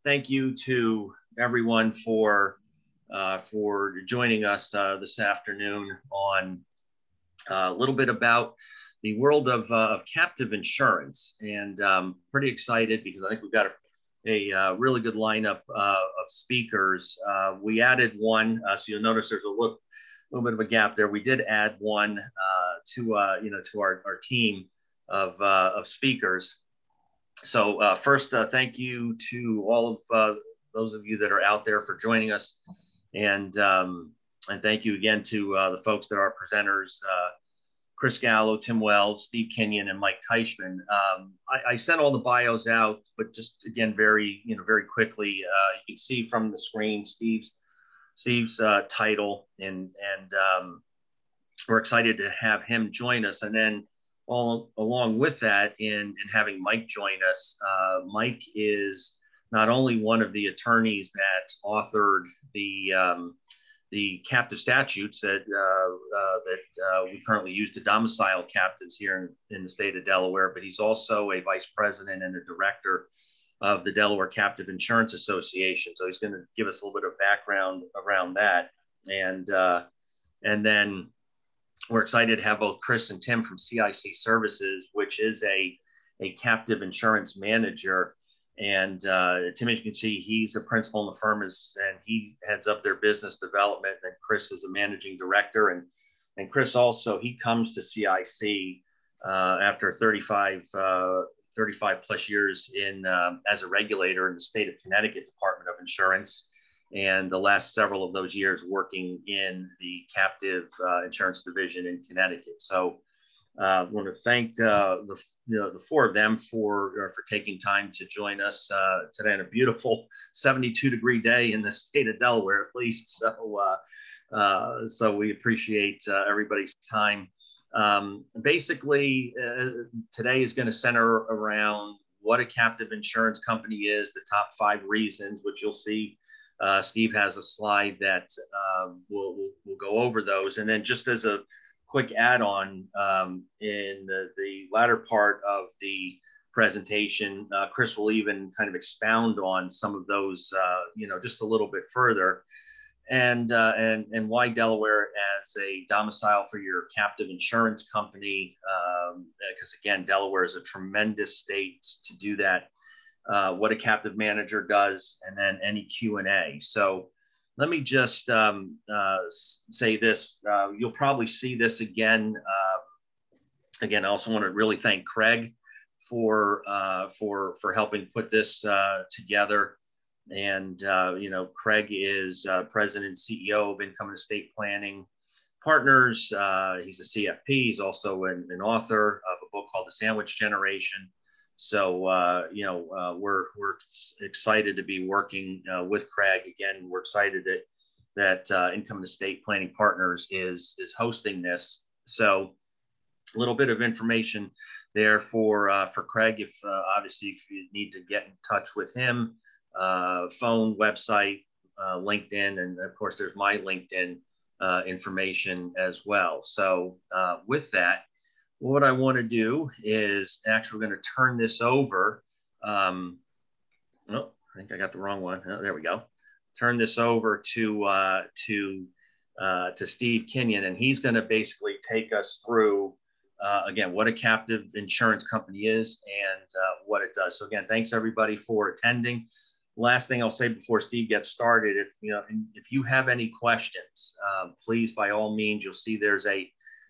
thank you to everyone for joining us this afternoon on a little bit about the world of captive insurance. And pretty excited because I think we've got a really good lineup of speakers. We added one, so you'll notice there's a little bit of a gap there. We did add one to our team of speakers. So first, thank you to all of those of you that are out there for joining us, and thank you again to the folks that are presenters. Chris Gallo, Tim Wells, Steve Kenyon, and Mike Teichman. I sent all the bios out, but just again, very quickly, you can see from the screen Steve's title, and we're excited to have him join us. And then along with that, in having Mike join us, Mike is not only one of the attorneys that authored the captive statutes that we currently use to domicile captives here in the state of Delaware, but he's also a vice president and a director of the Delaware Captive Insurance Association. So he's going to give us a little bit of background around that. And then we're excited to have both Chris and Tim from CIC Services, which is a captive insurance manager. And Tim, as you can see, he's a principal in the firm, and he heads up their business development. And Chris is a managing director. And Chris also, he comes to CIC after 35 plus years as a regulator in the state of Connecticut Department of Insurance, and the last several of those years working in the captive insurance division in Connecticut. So I want to thank the four of them for taking time to join us today on a beautiful 72-degree day in the state of Delaware, at least. So we appreciate everybody's time. Basically, today is going to center around what a captive insurance company is, the top 5 reasons, which you'll see. Steve has a slide that we'll go over those. And then just as a quick add-on, in the latter part of the presentation, Chris will even kind of expound on some of those, just a little bit further, and why Delaware as a domicile for your captive insurance company, because again, Delaware is a tremendous state to do that. What a captive manager does, and then any Q&A. So let me just say this. You'll probably see this again. Again, I also want to really thank Craig for helping put this together. And Craig is president and CEO of Income and Estate Planning Partners. He's a CFP. He's also an author of a book called The Sandwich Generation. So, we're excited to be working with Craig. Again, we're excited that Income and Estate Planning Partners is hosting this. So a little bit of information there for Craig, if you need to get in touch with him, phone, website, LinkedIn, and of course, there's my LinkedIn information as well. So with that, what I want to do is actually we're going to turn this over. I think I got the wrong one. Oh, there we go. Turn this over to Steve Kenyon, and he's going to basically take us through again what a captive insurance company is and what it does. So again, thanks everybody for attending. Last thing I'll say before Steve gets started, if you have any questions, please by all means, you'll see there's a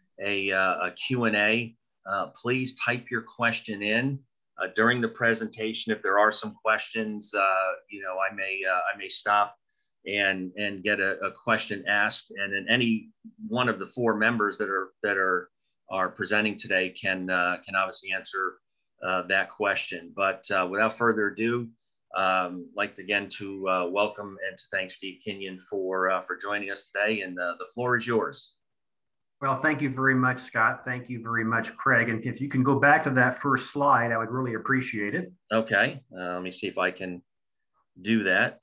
Q&A. Please type your question in during the presentation. If there are some questions, I may stop and get a question asked, and then any one of the 4 members that are presenting today can obviously answer that question. But without further ado, like again to welcome and to thank Steve Kenyon for joining us today, and the floor is yours. Well, thank you very much, Scott. Thank you very much, Craig. And if you can go back to that first slide, I would really appreciate it. Okay. Let me see if I can do that.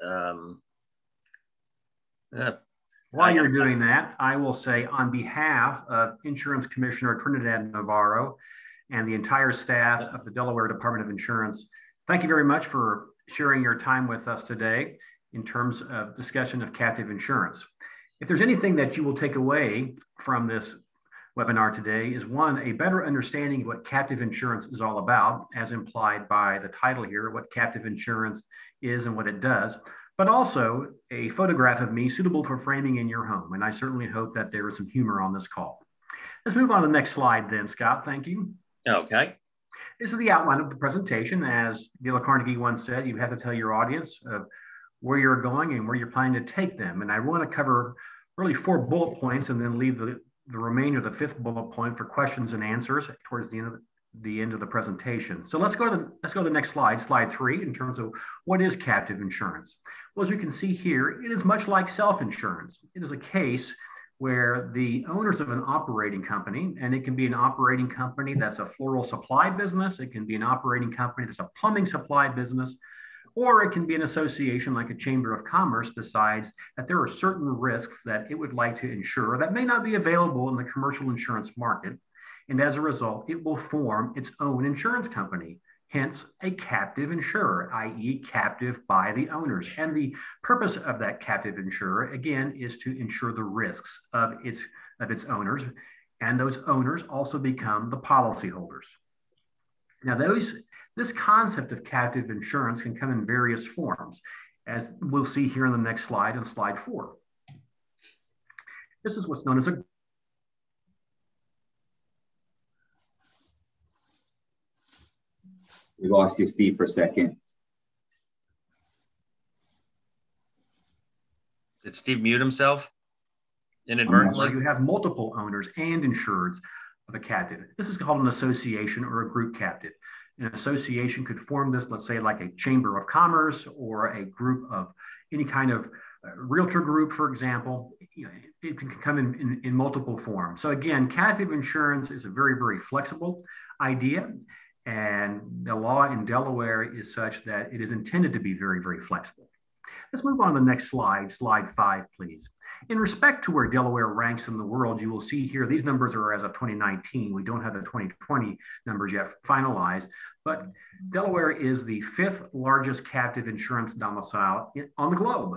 While you're doing that, I will say on behalf of Insurance Commissioner Trinidad Navarro and the entire staff of the Delaware Department of Insurance, thank you very much for sharing your time with us today in terms of discussion of captive insurance. If there's anything that you will take away from this webinar today is one, a better understanding of what captive insurance is all about, as implied by the title here, what captive insurance is and what it does, but also a photograph of me suitable for framing in your home. And I certainly hope that there is some humor on this call. Let's move on to the next slide then, Scott. Thank you. Okay. This is the outline of the presentation. As Dale Carnegie once said, you have to tell your audience where you're going and where you're planning to take them. And I want to cover really 4 bullet points and then leave the remainder of the 5th bullet point for questions and answers towards the end of the presentation. So let's go to the next slide, slide 3, in terms of what is captive insurance. Well, as you can see here, it is much like self-insurance. It is a case where the owners of an operating company, and it can be an operating company that's a floral supply business, it can be an operating company that's a plumbing supply business, or it can be an association like a chamber of commerce decides that there are certain risks that it would like to insure that may not be available in the commercial insurance market. And as a result, it will form its own insurance company, hence a captive insurer, i.e. captive by the owners. And the purpose of that captive insurer, again, is to insure the risks of its owners. And those owners also become the policyholders. Now, this concept of captive insurance can come in various forms, as we'll see here in the next slide, on slide 4. This is what's known as a We lost you, Steve, for a second. Did Steve mute himself inadvertently? You have multiple owners and insureds of a captive. This is called an association or a group captive. An association could form this, let's say, like a chamber of commerce or a group of any kind of realtor group, for example. It can come in multiple forms. So again, captive insurance is a very, very flexible idea. And the law in Delaware is such that it is intended to be very, very flexible. Let's move on to the next slide, slide 5, please. In respect to where Delaware ranks in the world, you will see here, these numbers are as of 2019. We don't have the 2020 numbers yet finalized, but Delaware is the 5th largest captive insurance domicile on the globe.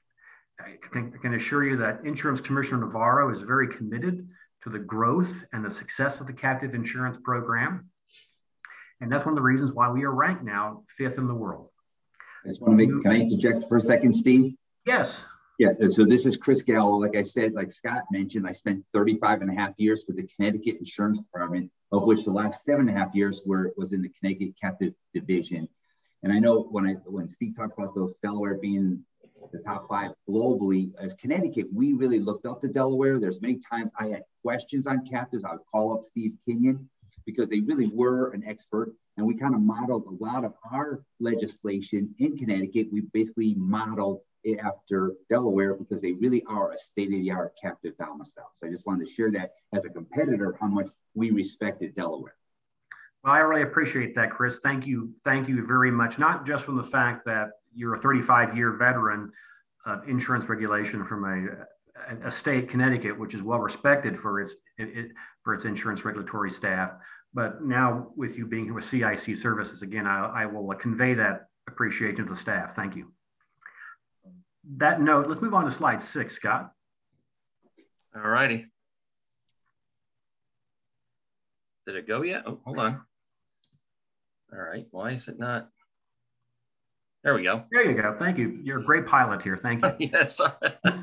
I can assure you that Insurance Commissioner Navarro is very committed to the growth and the success of the captive insurance program. And that's one of the reasons why we are ranked now 5th in the world. I just want to can I interject for a second, Steve? Yes. Yeah, so this is Chris Gallo. Like I said, like Scott mentioned, I spent 35.5 years with the Connecticut Insurance Department, of which the last 7.5 years was in the Connecticut Captive Division. And I know when Steve talked about those Delaware being the top 5 globally, as Connecticut, we really looked up to Delaware. There's many times I had questions on captives. I would call up Steve Kenyon, because they really were an expert. And we kind of modeled a lot of our legislation in Connecticut. We basically modeled it after Delaware because they really are a state-of-the-art captive domicile. So I just wanted to share that as a competitor, how much we respected Delaware. Well, I really appreciate that, Chris. Thank you very much. Not just from the fact that you're a 35-year veteran of insurance regulation from a state, Connecticut, which is well respected for its insurance regulatory staff. But now with you being here with CIC Services, again, I will convey that appreciation to the staff. Thank you. That note, let's move on to slide 6, Scott. All righty. Did it go yet? Oh, hold on. All right. Why is it not? There we go. There you go. Thank you. You're a great pilot here. Thank you. Yes. So,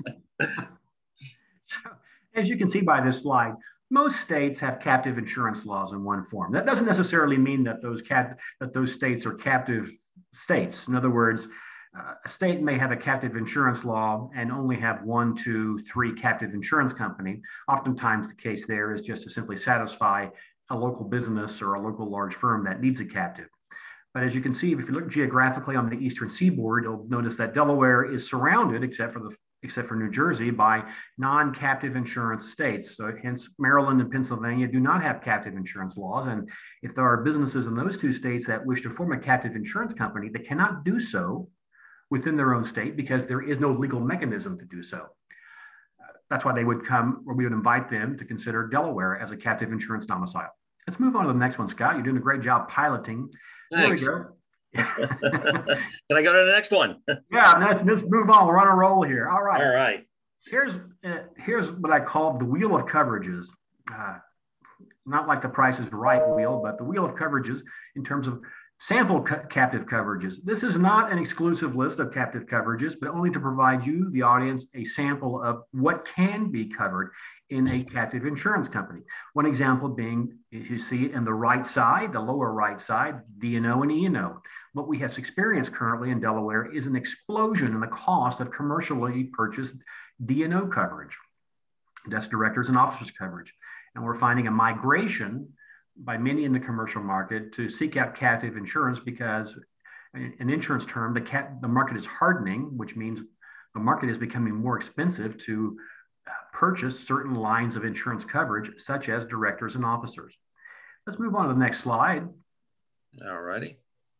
as you can see by this slide, most states have captive insurance laws in one form. That doesn't necessarily mean that those states are captive states. In other words, a state may have a captive insurance law and only have 1, 2, 3 captive insurance company. Oftentimes the case there is just to simply satisfy a local business or a local large firm that needs a captive. But as you can see, if you look geographically on the eastern seaboard, you'll notice that Delaware is surrounded, except for New Jersey, by non-captive insurance states. So hence Maryland and Pennsylvania do not have captive insurance laws. And if there are businesses in those 2 states that wish to form a captive insurance company, they cannot do so within their own state because there is no legal mechanism to do so. That's why they would come, or we would invite them to consider Delaware as a captive insurance domicile. Let's move on to the next one, Scott. You're doing a great job piloting. Thanks. There we go. Can I go to the next one? Yeah, let's move on. We're on a roll here. All right. All right. Here's what I call the wheel of coverages. Not like the Price is Right wheel, but the wheel of coverages in terms of sample captive coverages. This is not an exclusive list of captive coverages, but only to provide you, the audience, a sample of what can be covered in a captive insurance company. One example being, if you see it in the right side, the lower right side, D&O and E&O. What we have experienced currently in Delaware is an explosion in the cost of commercially purchased D&O coverage. That's directors and officers coverage. And we're finding a migration by many in the commercial market to seek out captive insurance because, an insurance term, the market is hardening, which means the market is becoming more expensive to purchase certain lines of insurance coverage, such as directors and officers. Let's move on to the next slide. All righty.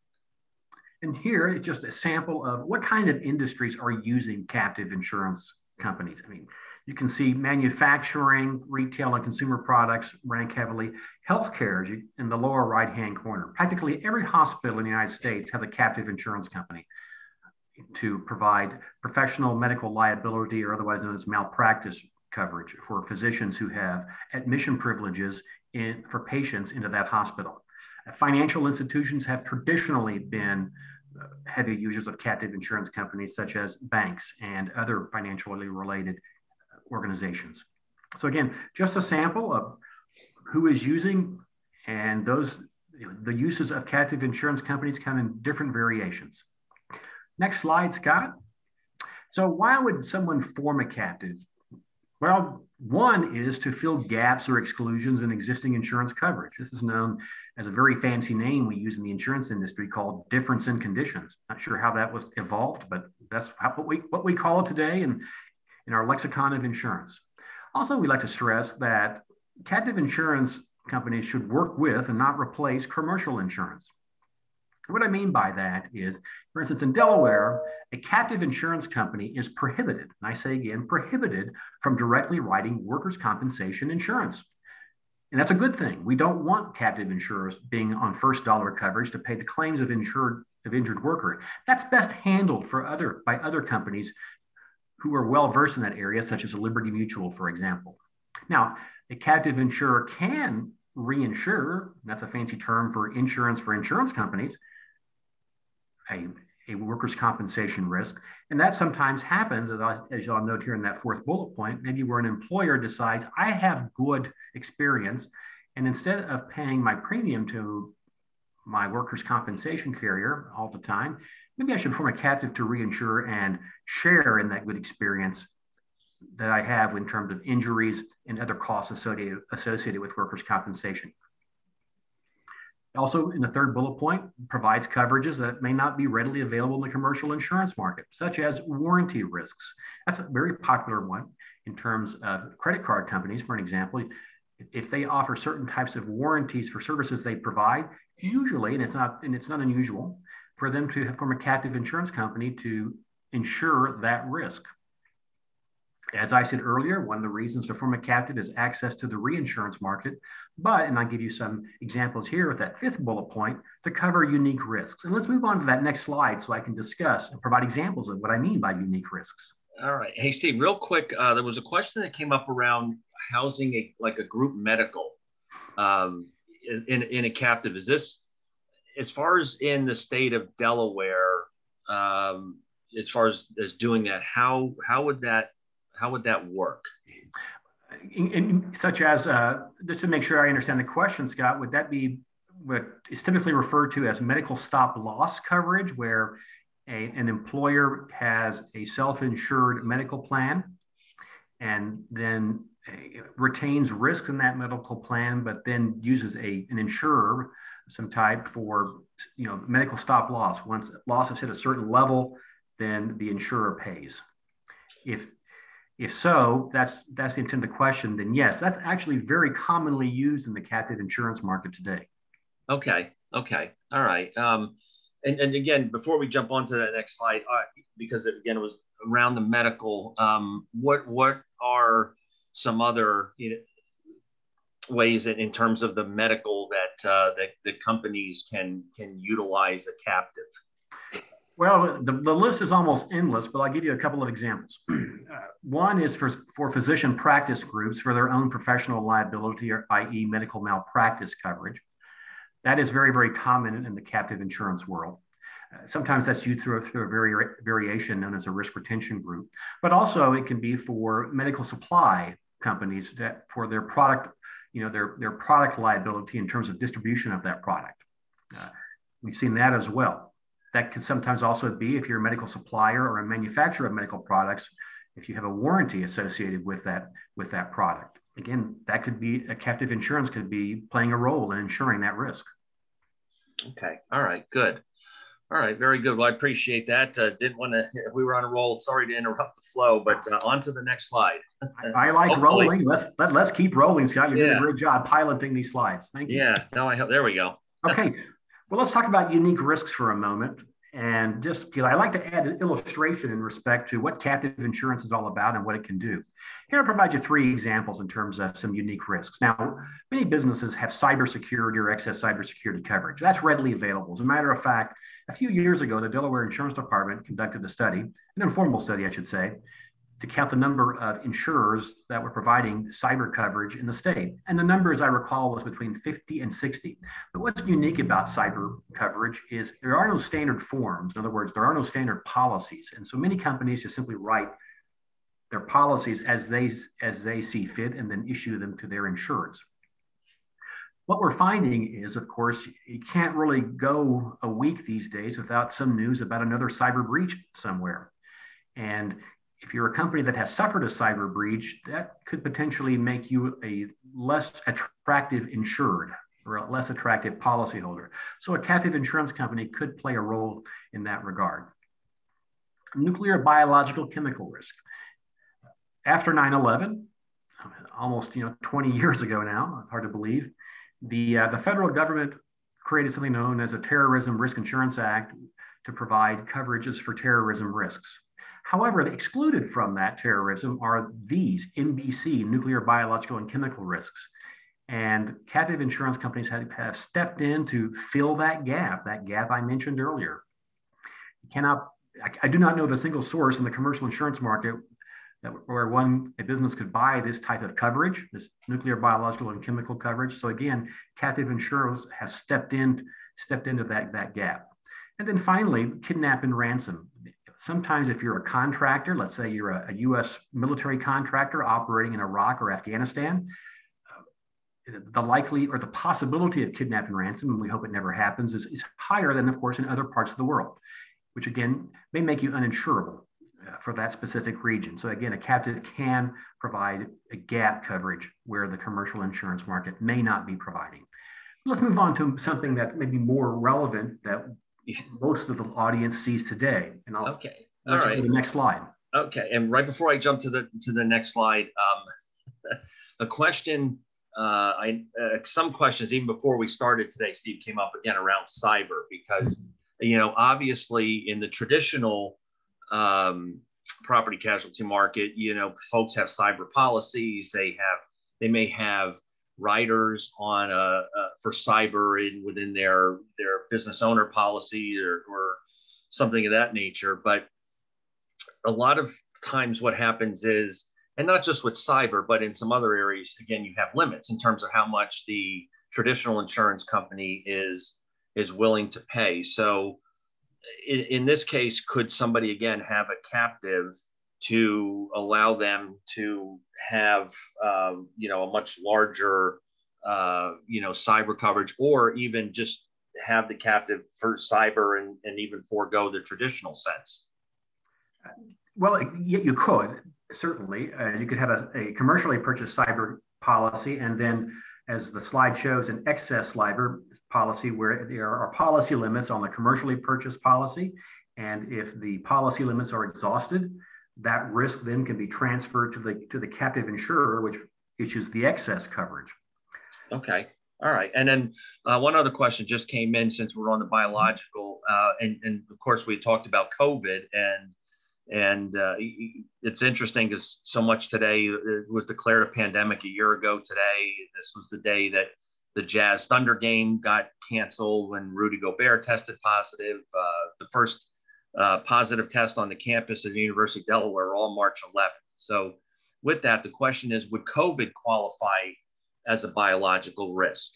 And here it's just a sample of what kind of industries are using captive insurance companies. I mean, you can see manufacturing, retail, and consumer products rank heavily. Healthcare in the lower right-hand corner. Practically every hospital in the United States has a captive insurance company to provide professional medical liability, or otherwise known as malpractice coverage, for physicians who have admission privileges for patients into that hospital. Financial institutions have traditionally been heavy users of captive insurance companies, such as banks and other financially related organizations. So again, just a sample of who is using, and the uses of captive insurance companies come in different variations. Next slide, Scott. So why would someone form a captive? Well, one is to fill gaps or exclusions in existing insurance coverage. This is known as a very fancy name we use in the insurance industry called difference in conditions. Not sure how that was evolved, but that's what we call it today in our lexicon of insurance. Also, we like to stress that captive insurance companies should work with and not replace commercial insurance. What I mean by that is, for instance, in Delaware, a captive insurance company is prohibited, and I say again, prohibited from directly writing workers' compensation insurance. And that's a good thing. We don't want captive insurers being on first dollar coverage to pay the claims of injured worker. That's best handled by other companies who are well versed in that area, such as a Liberty Mutual, for example. Now, a captive insurer can reinsure, that's a fancy term for insurance companies, a workers' compensation risk. And that sometimes happens, as y'all note here in that fourth bullet point, maybe where an employer decides, I have good experience, and instead of paying my premium to my workers' compensation carrier all the time, maybe I should form a captive to reinsure and share in that good experience that I have in terms of injuries and other costs associated with workers' compensation. Also, in the third bullet point, provides coverages that may not be readily available in the commercial insurance market, such as warranty risks. That's a very popular one in terms of credit card companies, for an example. If they offer certain types of warranties for services they provide, usually, and it's not unusual, for them to form a captive insurance company to insure that risk. As I said earlier, one of the reasons to form a captive is access to the reinsurance market, and I'll give you some examples here with that fifth bullet point to cover unique risks. And let's move on to that next slide so I can discuss and provide examples of what I mean by unique risks. All right. Hey, Steve, real quick, there was a question that came up around housing a group medical in a captive. Is this, as far as in the state of Delaware, as far as doing that, how would that work? Such as, just to make sure I understand the question, Scott, would that be what is typically referred to as medical stop loss coverage, where an employer has a self-insured medical plan and then retains risk in that medical plan, but then uses an insurer, some type, for medical stop loss. Once loss is hit a certain level, then the insurer pays. If so, that's the intent of the question, then yes, that's actually very commonly used in the captive insurance market today. Okay. All right. And again, before we jump onto that next slide, because it was around the medical, what are some other ways in terms of the medical that the companies can utilize a captive? Well, the list is almost endless, but I'll give you a couple of examples. One is for physician practice groups for their own professional liability, or i.e. medical malpractice coverage. That is very, very common in the captive insurance world. Sometimes that's used through a variation known as a risk retention group, but also it can be for medical supply companies that for their product, their product liability in terms of distribution of that product. We've seen that as well. That can sometimes also be if you're a medical supplier or a manufacturer of medical products, if you have a warranty associated with that product. Again, that could be a captive insurance could be playing a role in ensuring that risk. Okay. All right. Good. All right. Very good. Well, I appreciate that. Didn't want to, we were on a roll. Sorry to interrupt the flow, but on to the next slide. I like rolling. Let's keep rolling, Scott. You're doing a great job piloting these slides. Thank you. Yeah. No, there we go. Okay. Well, let's talk about unique risks for a moment. And just because I like to add an illustration in respect to what captive insurance is all about and what it can do. Here I provide you 3 examples in terms of some unique risks. Now, many businesses have cybersecurity or excess cybersecurity coverage. That's readily available. As a matter of fact, a few years ago, the Delaware Insurance Department conducted a study, an informal study, I should say, to count the number of insurers that were providing cyber coverage in the state. And the number, as I recall, was between 50 and 60. But what's unique about cyber coverage is there are no standard forms. In other words, there are no standard policies. And so many companies just simply write their policies as they see fit and then issue them to their insureds. What we're finding is, of course, you can't really go a week these days without some news about another cyber breach somewhere. And if you're a company that has suffered a cyber breach, that could potentially make you a less attractive insured or a less attractive policyholder. So a captive insurance company could play a role in that regard. Nuclear, biological, chemical risk. After 9/11, almost 20 years ago now, hard to believe, the federal government created something known as a Terrorism Risk Insurance Act to provide coverages for terrorism risks. However, excluded from that terrorism are these NBC, nuclear, biological, and chemical risks. And captive insurance companies have stepped in to fill that gap I mentioned earlier. I do not know of a single source in the commercial insurance market where a business could buy this type of coverage, this nuclear, biological, and chemical coverage. So again, captive insurers have stepped into that gap. And then finally, kidnap and ransom. Sometimes if you're a contractor, let's say you're a U.S. military contractor operating in Iraq or Afghanistan, the likely or the possibility of kidnap and ransom, and we hope it never happens, is higher than, of course, in other parts of the world, which again, may make you uninsurable for that specific region. So again, a captive can provide a gap coverage where the commercial insurance market may not be providing. Let's move on to something that may be more relevant that most of the audience sees today. And I'll go to the next slide. Okay, and right before I jump to the next slide, a question, some questions even before we started today, Steve, came up again around cyber because obviously in the traditional property casualty market, folks have cyber policies. They may have riders on for cyber within their business owner policy or something of that nature. But a lot of times what happens is, and not just with cyber, but in some other areas, again, you have limits in terms of how much the traditional insurance company is willing to pay. So in this case, could somebody again have a captive to allow them to have a much larger cyber coverage, or even just have the captive for cyber and even forego the traditional sense? Well, you could certainly. You could have a commercially purchased cyber policy, and then, as the slide shows, an excess cyber policy where there are policy limits on the commercially purchased policy. And if the policy limits are exhausted, that risk then can be transferred to the captive insurer, which issues the excess coverage. Okay. All right. And then one other question just came in since we're on the biological, and of course we talked about COVID, and And it's interesting because so much today, it was declared a pandemic a year ago today. This was the day that the Jazz Thunder game got canceled when Rudy Gobert tested positive. The first positive test on the campus of the University of Delaware on March 11th. So with that, the question is, would COVID qualify as a biological risk?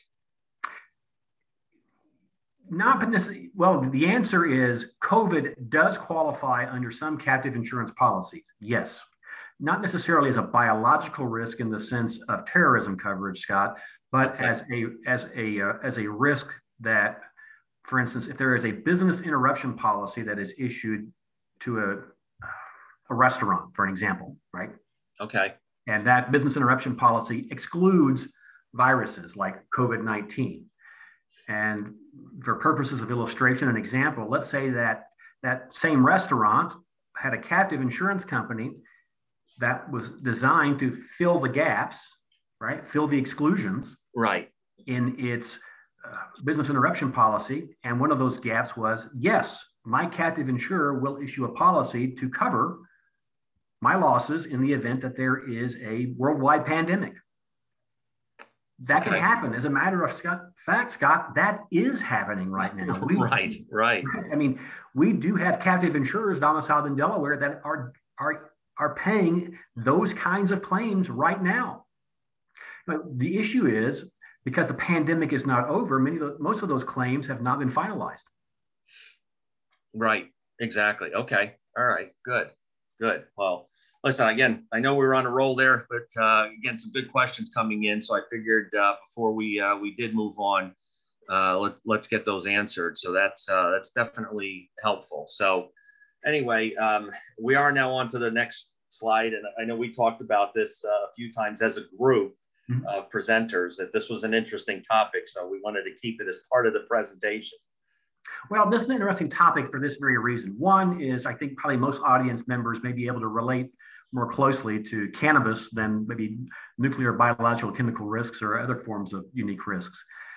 Not necessarily. Well, the answer is COVID does qualify under some captive insurance policies. Yes. Not necessarily as a biological risk in the sense of terrorism coverage, Scott, but as a risk that, for instance, if there is a business interruption policy that is issued to a restaurant, for an example, right? Okay. And that business interruption policy excludes viruses like COVID-19. And for purposes of illustration and example, let's say that that same restaurant had a captive insurance company that was designed to fill the gaps, right? Fill the exclusions, right, in its business interruption policy. And one of those gaps was, yes, my captive insurer will issue a policy to cover my losses in the event that there is a worldwide pandemic. That can happen. As a matter of fact, Scott, that is happening right now. Right. I mean, we do have captive insurers domiciled in Delaware that are paying those kinds of claims right now. But the issue is, because the pandemic is not over, most of those claims have not been finalized. Right. Exactly. Okay. All right. Good. Well, listen, again, I know we were on a roll there, but again, some good questions coming in. So I figured before we did move on, let's get those answered. So that's definitely helpful. So anyway, we are now on to the next slide. And I know we talked about this a few times as a group of presenters, that this was an interesting topic. So we wanted to keep it as part of the presentation. Well, this is an interesting topic for this very reason. One is, I think probably most audience members may be able to relate more closely to cannabis than maybe nuclear, biological, chemical risks or other forms of unique risks.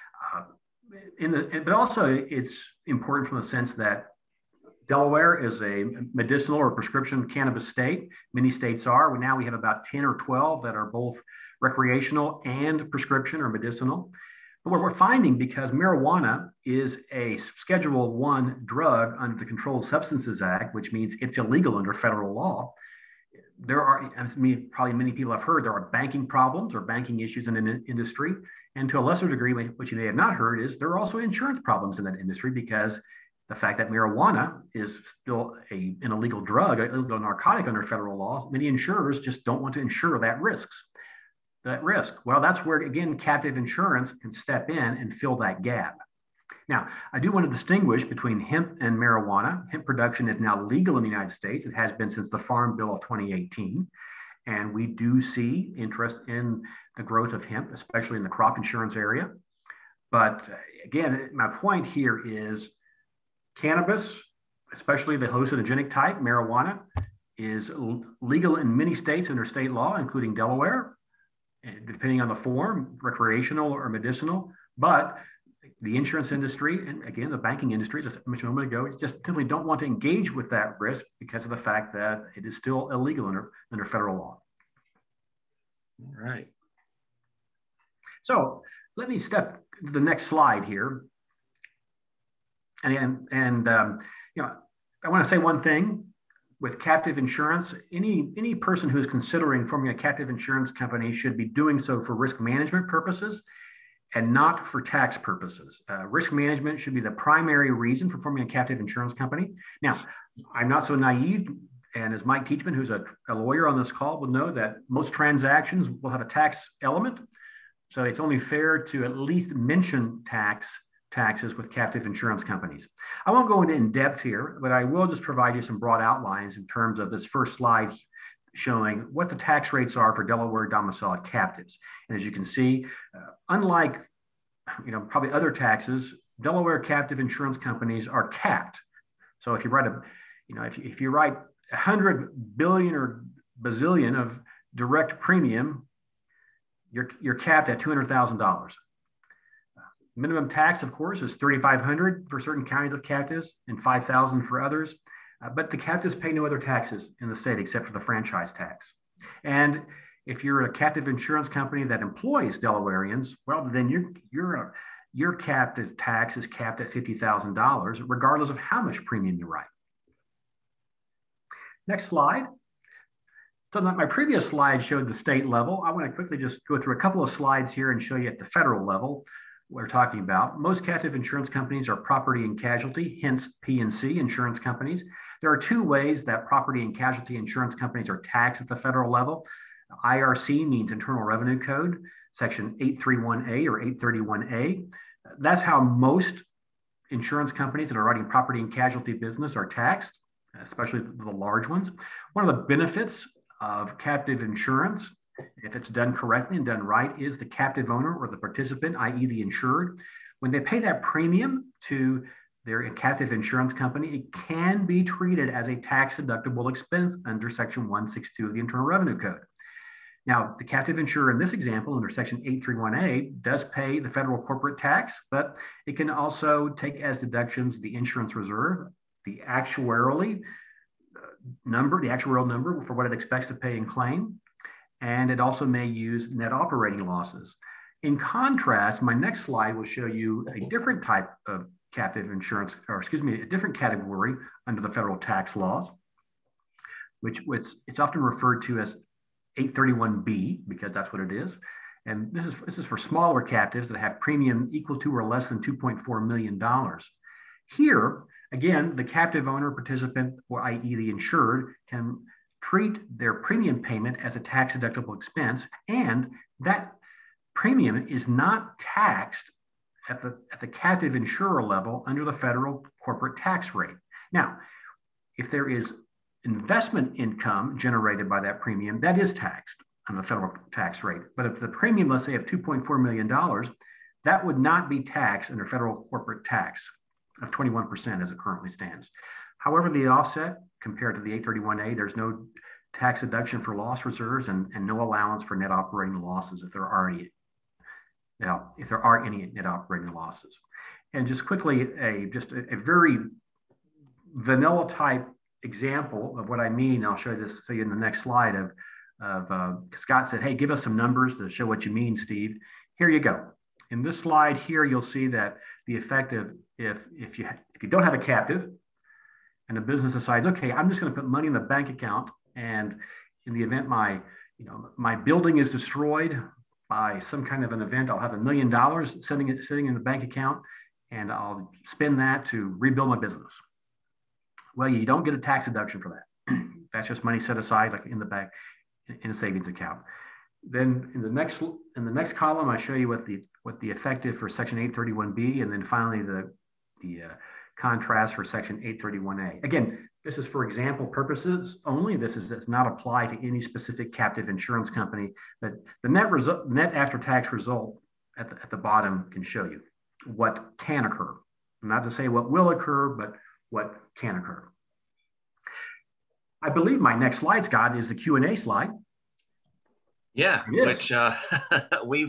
But also it's important from the sense that Delaware is a medicinal or prescription cannabis state. Many states are. Now we have about 10 or 12 that are both recreational and prescription or medicinal. But what we're finding, because marijuana is a Schedule I drug under the Controlled Substances Act, which means it's illegal under federal law, there are, probably many people have heard, there are banking problems or banking issues in an industry. And to a lesser degree, what you may have not heard is there are also insurance problems in that industry, because the fact that marijuana is still an illegal drug, an illegal narcotic under federal law, many insurers just don't want to insure that risk. Well, that's where, again, captive insurance can step in and fill that gap. Now, I do want to distinguish between hemp and marijuana. Hemp production is now legal in the United States. It has been since the Farm Bill of 2018. And we do see interest in the growth of hemp, especially in the crop insurance area. But again, my point here is cannabis, especially the hallucinogenic type, marijuana, is legal in many states under state law, including Delaware, depending on the form, recreational or medicinal. But the insurance industry, and again, the banking industry, as I mentioned a moment ago, just simply don't want to engage with that risk because of the fact that it is still illegal under federal law. All right. So let me step to the next slide here. And I want to say one thing. With captive insurance, any person who is considering forming a captive insurance company should be doing so for risk management purposes and not for tax purposes. Risk management should be the primary reason for forming a captive insurance company. Now, I'm not so naive, and as Mike Teachman, who's a lawyer on this call, will know that most transactions will have a tax element. So it's only fair to at least mention taxes with captive insurance companies. I won't go into in depth here, but I will just provide you some broad outlines in terms of this first slide showing what the tax rates are for Delaware domiciled captives. And as you can see, unlike probably other taxes, Delaware captive insurance companies are capped. So if you write if you write 100 billion or bazillion of direct premium, you're capped at $200,000. Minimum tax, of course, is $3,500 for certain counties of captives and $5,000 for others. But the captives pay no other taxes in the state except for the franchise tax. And if you're a captive insurance company that employs Delawareans, well, then your captive tax is capped at $50,000, regardless of how much premium you write. Next slide. So my previous slide showed the state level. I want to quickly just go through a couple of slides here and show you at the federal level what we're talking about. Most captive insurance companies are property and casualty, hence P&C insurance companies. There are two ways that property and casualty insurance companies are taxed at the federal level. IRC means Internal Revenue Code, Section 831A or 831A. That's how most insurance companies that are writing property and casualty business are taxed, especially the large ones. One of the benefits of captive insurance, if it's done correctly and done right, is the captive owner or the participant, i.e. the insured. When they pay that premium to their captive insurance company, it can be treated as a tax-deductible expense under Section 162 of the Internal Revenue Code. Now, the captive insurer in this example under Section 831A does pay the federal corporate tax, but it can also take as deductions the insurance reserve, the actuarial number for what it expects to pay and claim, and it also may use net operating losses. In contrast, my next slide will show you a different type of captive insurance, or excuse me, a different category under the federal tax laws, which it's often referred to as 831B, because that's what it is. And this is for smaller captives that have premium equal to or less than $2.4 million. Here, again, the captive owner participant, or i.e. the insured, can treat their premium payment as a tax-deductible expense, and that premium is not taxed at the captive insurer level under the federal corporate tax rate. Now, if there is investment income generated by that premium, that is taxed on the federal tax rate. But if the premium, let's say, of $2.4 million, that would not be taxed under federal corporate tax of 21% as it currently stands. However, the offset compared to the 831A, there's no tax deduction for loss reserves and no allowance for net operating losses if there are any net operating losses. And just quickly, a very vanilla type example of what I mean. I'll show you in the next slide Scott said, hey, give us some numbers to show what you mean, Steve. Here you go. In this slide here, you'll see that the effect of if you don't have a captive and a business decides, okay, I'm just going to put money in the bank account, and in the event my building is destroyed by some kind of an event, I'll have $1 million sitting in the bank account, and I'll spend that to rebuild my business. Well, you don't get a tax deduction for that. That's just money set aside like in the bank in a savings account. Then in the next column, I show you what the effective for Section 831B, and then finally the contrast for Section 831A. Again, this is for example purposes only. This does not apply to any specific captive insurance company. But the net after-tax result at the bottom can show you what can occur. Not to say what will occur, but what can occur. I believe my next slide, Scott, is the Q&A slide. Yeah, which we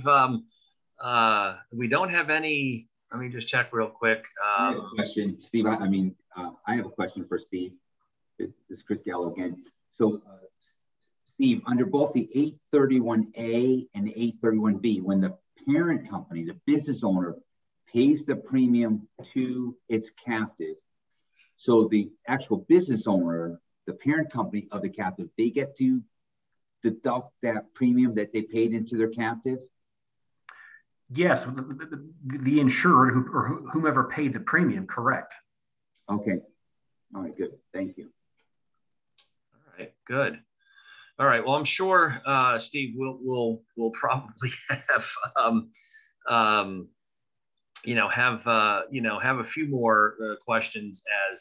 don't have any. Let me just check real quick. I have a question, Steve. I have a question for Steve. This is Chris Gallo again. So, Steve, under both the 831A and 831B, when the parent company, the business owner, pays the premium to its captive, so the actual business owner, the parent company of the captive, they get to deduct that premium that they paid into their captive? Yes, the insured or whomever paid the premium, correct. Okay. All right, good. Thank you. All right, good. All right. Well, I'm sure, Steve, we'll probably have have a few more questions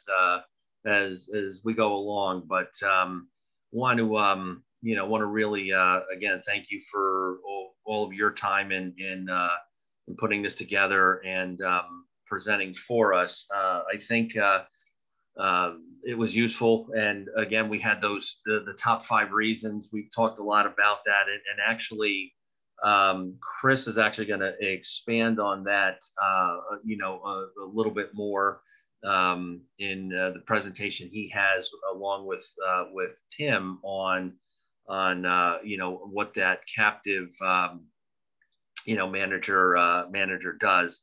as we go along, but want to really again thank you for all of your time in putting this together and presenting for us. I think it was useful, and again we had the top 5 reasons. We talked a lot about that, and actually Chris is actually going to expand on that a little bit more in the presentation he has along with Tim on what that captive manager does.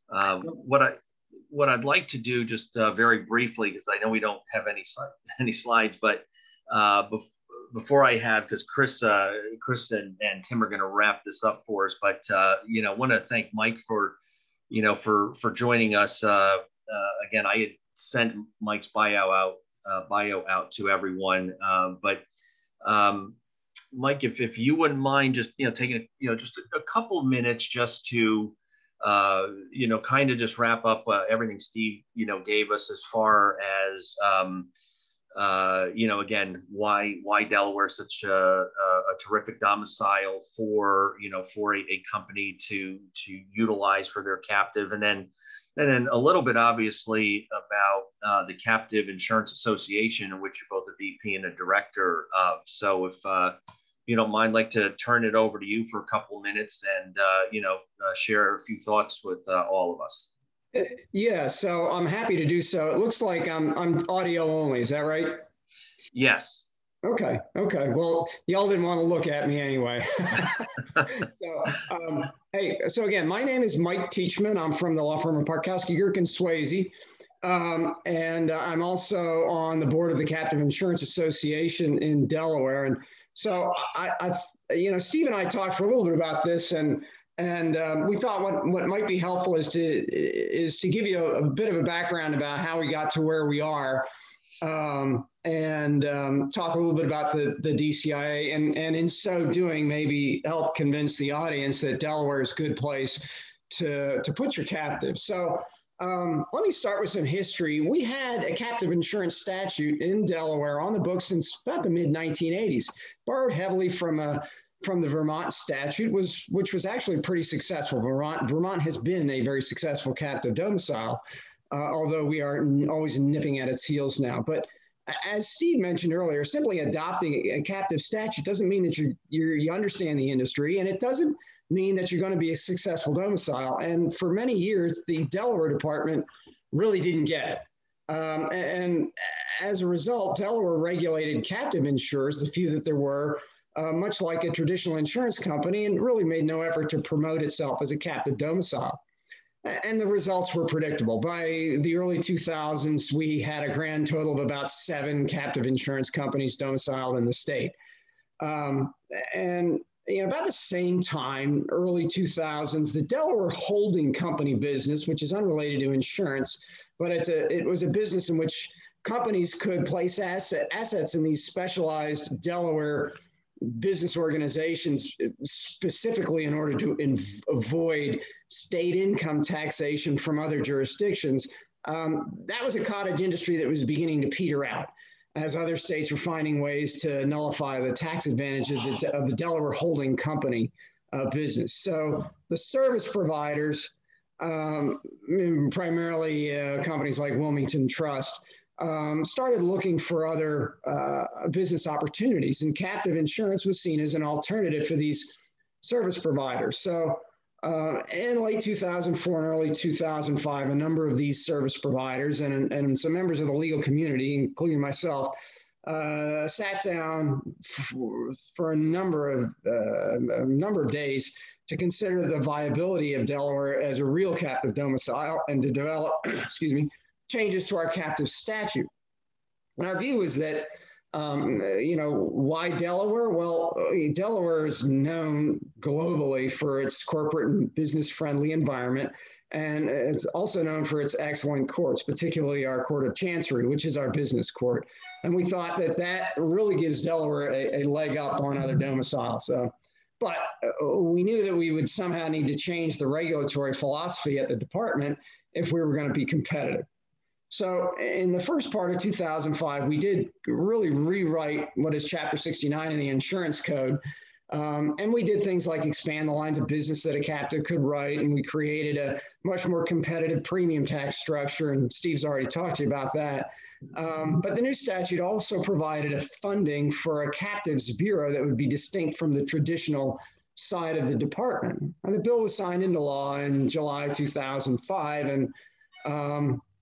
What I'd like to do just very briefly, because I know we don't have any slides, but before I have, because Chris and Tim are going to wrap this up for us, but I want to thank Mike for joining us. Again, I had sent Mike's bio out to everyone, but Mike, if you wouldn't mind just taking just a couple of minutes just to kind of just wrap up everything Steve gave us as far as again why Delaware is such a terrific domicile for a company to utilize for their captive, and then a little bit obviously about the Captive Insurance Association, in which you're both a VP and a director of. So if you don't mind, I'd like to turn it over to you for a couple of minutes and share a few thoughts with all of us. Yeah, so I'm happy to do so. It looks like I'm audio only. Is that right? Yes. Okay. Well, y'all didn't want to look at me anyway. So again, my name is Mike Teachman. I'm from the law firm of Parkowski, Gerken, Swayze. And I'm also on the board of the Captive Insurance Association in Delaware. And so Steve and I talked for a little bit about this, and we thought what might be helpful is to give you a bit of a background about how we got to where we are, and talk a little bit about the DCIA, and in so doing, maybe help convince the audience that Delaware is a good place to put your captive. So let me start with some history. We had a captive insurance statute in Delaware on the books since about the mid-1980s, borrowed heavily from the Vermont statute, which was actually pretty successful. Vermont has been a very successful captive domicile, although we are always nipping at its heels now. But as Steve mentioned earlier, simply adopting a captive statute doesn't mean that you understand the industry, and it doesn't mean that you're going to be a successful domicile. And for many years, the Delaware department really didn't get it. And as a result, Delaware regulated captive insurers, the few that there were, much like a traditional insurance company, and really made no effort to promote itself as a captive domicile. And the results were predictable. By the early 2000s, we had a grand total of about 7 captive insurance companies domiciled in the state. And about the same time, early 2000s, the Delaware holding company business, which is unrelated to insurance, but it was a business in which companies could place assets in these specialized Delaware business organizations specifically in order to avoid state income taxation from other jurisdictions. That was a cottage industry that was beginning to peter out as other states were finding ways to nullify the tax advantage of the Delaware holding company business. So the service providers, primarily companies like Wilmington Trust, started looking for other business opportunities, and captive insurance was seen as an alternative for these service providers. So in late 2004 and early 2005, a number of these service providers and some members of the legal community, including myself, sat down for a number of days to consider the viability of Delaware as a real captive domicile and to develop, changes to our captive statute. And our view is that, why Delaware? Well, Delaware is known globally for its corporate and business-friendly environment, and it's also known for its excellent courts, particularly our Court of Chancery, which is our business court. And we thought that really gives Delaware a leg up on other domiciles. But we knew that we would somehow need to change the regulatory philosophy at the department if we were going to be competitive. So in the first part of 2005, we did really rewrite what is Chapter 69 in the Insurance Code. And we did things like expand the lines of business that a captive could write, and we created a much more competitive premium tax structure, and Steve's already talked to you about that. But the new statute also provided a funding for a captives bureau that would be distinct from the traditional side of the department. And the bill was signed into law in July 2005, and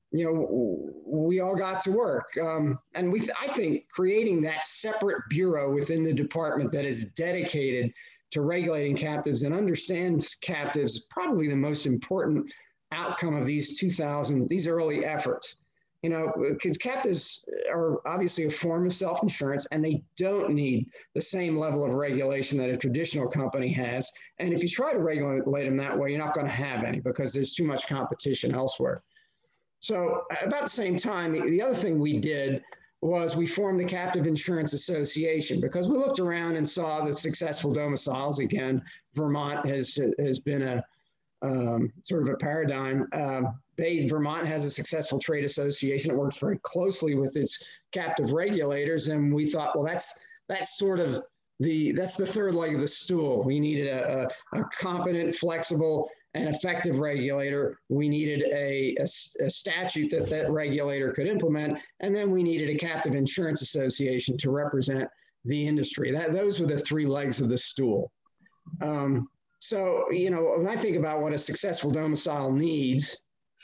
we all got to work. And I think creating that separate bureau within the department that is dedicated to regulating captives and understands captives is probably the most important outcome of these early efforts. Because captives are obviously a form of self-insurance, and they don't need the same level of regulation that a traditional company has. And if you try to regulate them that way, you're not going to have any because there's too much competition elsewhere. So about the same time, the other thing we did was we formed the Captive Insurance Association because we looked around and saw the successful domiciles. Again, Vermont has been a sort of a paradigm. Vermont has a successful trade association. It works very closely with its captive regulators. And we thought, well, that's sort of that's the third leg of the stool. We needed a competent, flexible, and effective regulator. We needed a statute that regulator could implement. And then we needed a captive insurance association to represent the industry. Those were the three legs of the stool. So, when I think about what a successful domicile needs,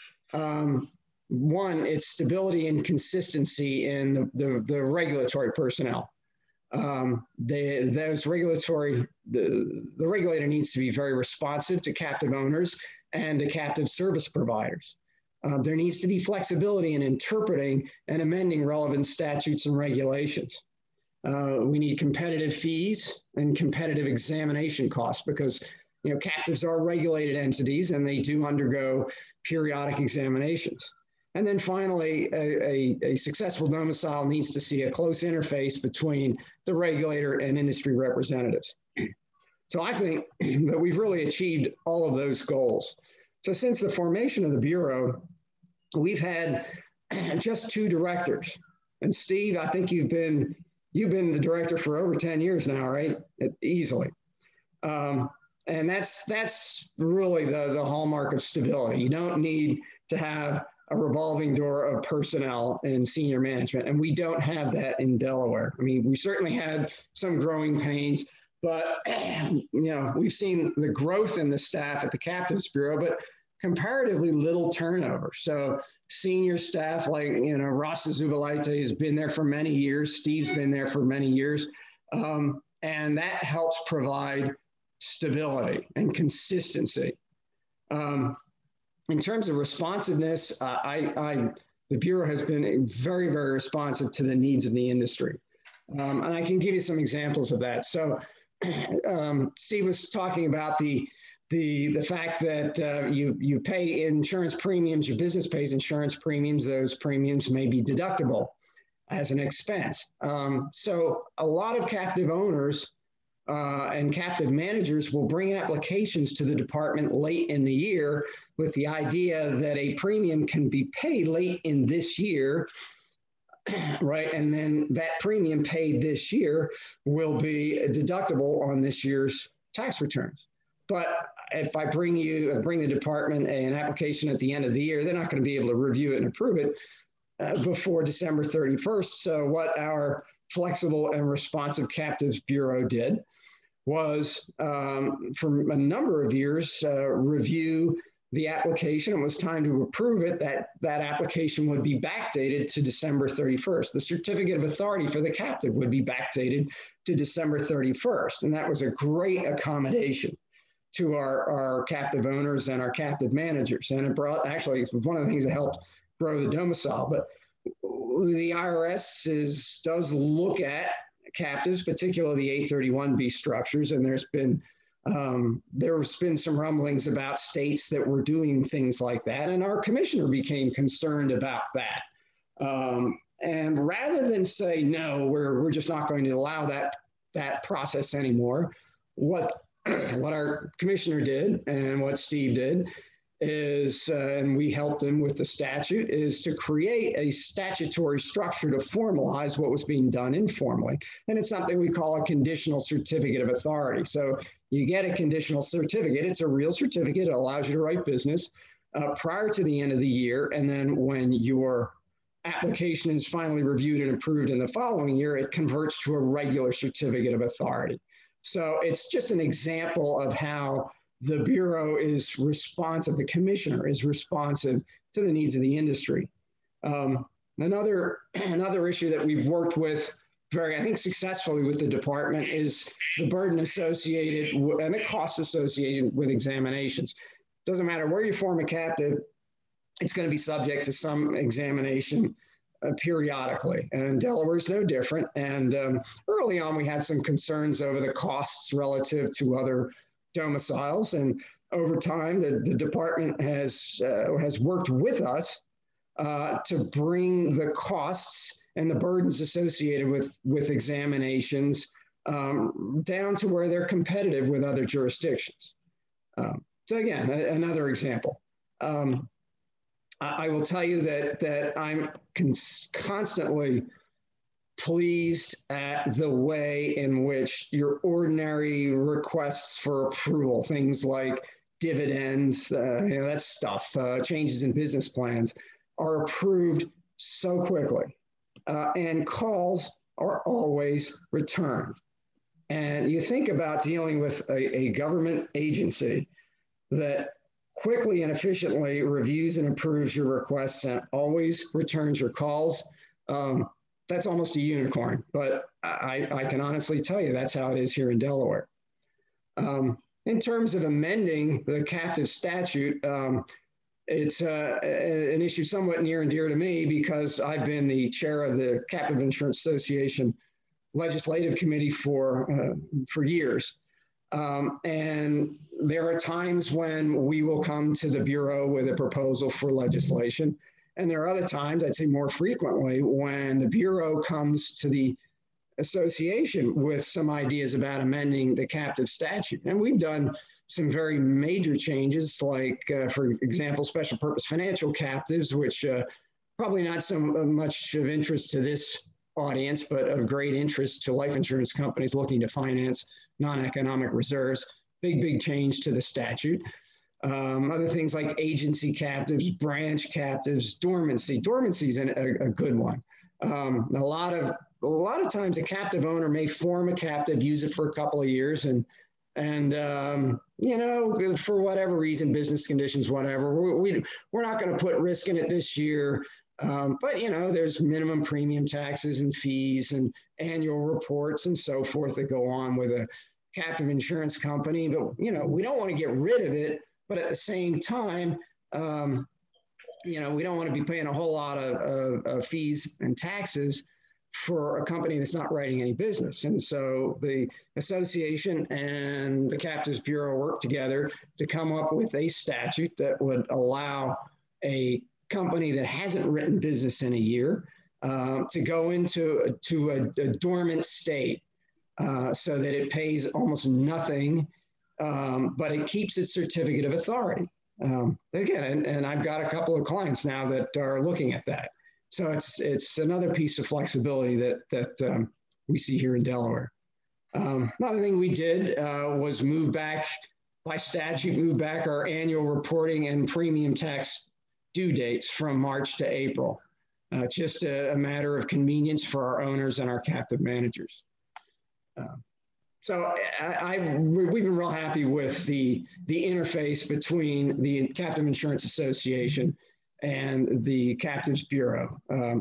one, it's stability and consistency in the regulatory personnel. The regulator needs to be very responsive to captive owners and to captive service providers. There needs to be flexibility in interpreting and amending relevant statutes and regulations. We need competitive fees and competitive examination costs because captives are regulated entities and they do undergo periodic examinations. And then finally, a successful domicile needs to see a close interface between the regulator and industry representatives. So I think that we've really achieved all of those goals. So since the formation of the Bureau, we've had just 2 directors. And Steve, I think you've been the director for over 10 years now, right? Easily. And that's really the hallmark of stability. You don't need to have a revolving door of personnel in senior management. And we don't have that in Delaware. I mean, we certainly had some growing pains, but we've seen the growth in the staff at the Captives Bureau, but comparatively little turnover. So senior staff like, Ross Zubalaite has been there for many years. Steve's been there for many years. And that helps provide stability and consistency. In terms of responsiveness, the Bureau has been very, very responsive to the needs of the industry. And I can give you some examples of that. So Steve was talking about the fact that you pay insurance premiums, your business pays insurance premiums, those premiums may be deductible as an expense. So a lot of captive owners and captive managers will bring applications to the department late in the year with the idea that a premium can be paid late in this year, right? And then that premium paid this year will be deductible on this year's tax returns. But if I bring the department an application at the end of the year, they're not going to be able to review it and approve it before December 31st. So what our flexible and responsive Captives Bureau did was for a number of years review the application. It was time to approve it. That application would be backdated to December 31st. The certificate of authority for the captive would be backdated to December 31st. And that was a great accommodation to our captive owners and our captive managers. And it was one of the things that helped grow the domicile. But the IRS does look at captives, particularly the 831B structures, and there's been some rumblings about states that were doing things like that, and our commissioner became concerned about that. And rather than say no, we're just not going to allow that process anymore, what our commissioner did and what Steve did is, and we helped him with the statute, is to create a statutory structure to formalize what was being done informally. And it's something we call a conditional certificate of authority. So you get a conditional certificate. It's a real certificate. It allows you to write business prior to the end of the year. And then when your application is finally reviewed and approved in the following year, it converts to a regular certificate of authority. So it's just an example of how the Bureau is responsive, the commissioner is responsive to the needs of the industry. Another issue that we've worked with I think successfully with the department is the burden associated and the costs associated with examinations. Doesn't matter where you form a captive, it's going to be subject to some examination periodically, and Delaware is no different. And early on, we had some concerns over the costs relative to other domiciles, and over time, the department has worked with us to bring the costs and the burdens associated with examinations down to where they're competitive with other jurisdictions. So again, another example. I will tell you that I'm constantly pleased at the way in which your ordinary requests for approval, things like dividends, that stuff, changes in business plans, are approved so quickly. And calls are always returned. And you think about dealing with a government agency that quickly and efficiently reviews and approves your requests and always returns your calls. That's almost a unicorn, but I can honestly tell you that's how it is here in Delaware. In terms of amending the captive statute, it's an issue somewhat near and dear to me because I've been the chair of the Captive Insurance Association Legislative Committee for years. And there are times when we will come to the Bureau with a proposal for legislation. And there are other times, I'd say more frequently, when the Bureau comes to the association with some ideas about amending the captive statute. And we've done some very major changes, like, for example, special purpose financial captives, which probably not so much of interest to this audience, but of great interest to life insurance companies looking to finance non-economic reserves. Big change to the statute. Other things like agency captives, branch captives, dormancy. Dormancy is a good one. A lot of times a captive owner may form a captive, use it for a couple of years, and for whatever reason, business conditions, whatever, we're not going to put risk in it this year. But there's minimum premium taxes and fees and annual reports and so forth that go on with a captive insurance company. But we don't want to get rid of it. But at the same time, we don't want to be paying a whole lot of fees and taxes for a company that's not writing any business. And so the association and the Captives Bureau work together to come up with a statute that would allow a company that hasn't written business in a year to go into a dormant state so that it pays almost nothing, but it keeps its certificate of authority. Again, and I've got a couple of clients now that are looking at that. So it's another piece of flexibility that we see here in Delaware. Another thing we did was move back our annual reporting and premium tax due dates from March to April. Just a matter of convenience for our owners and our captive managers. So we've been real happy with the interface between the Captive Insurance Association and the Captives Bureau.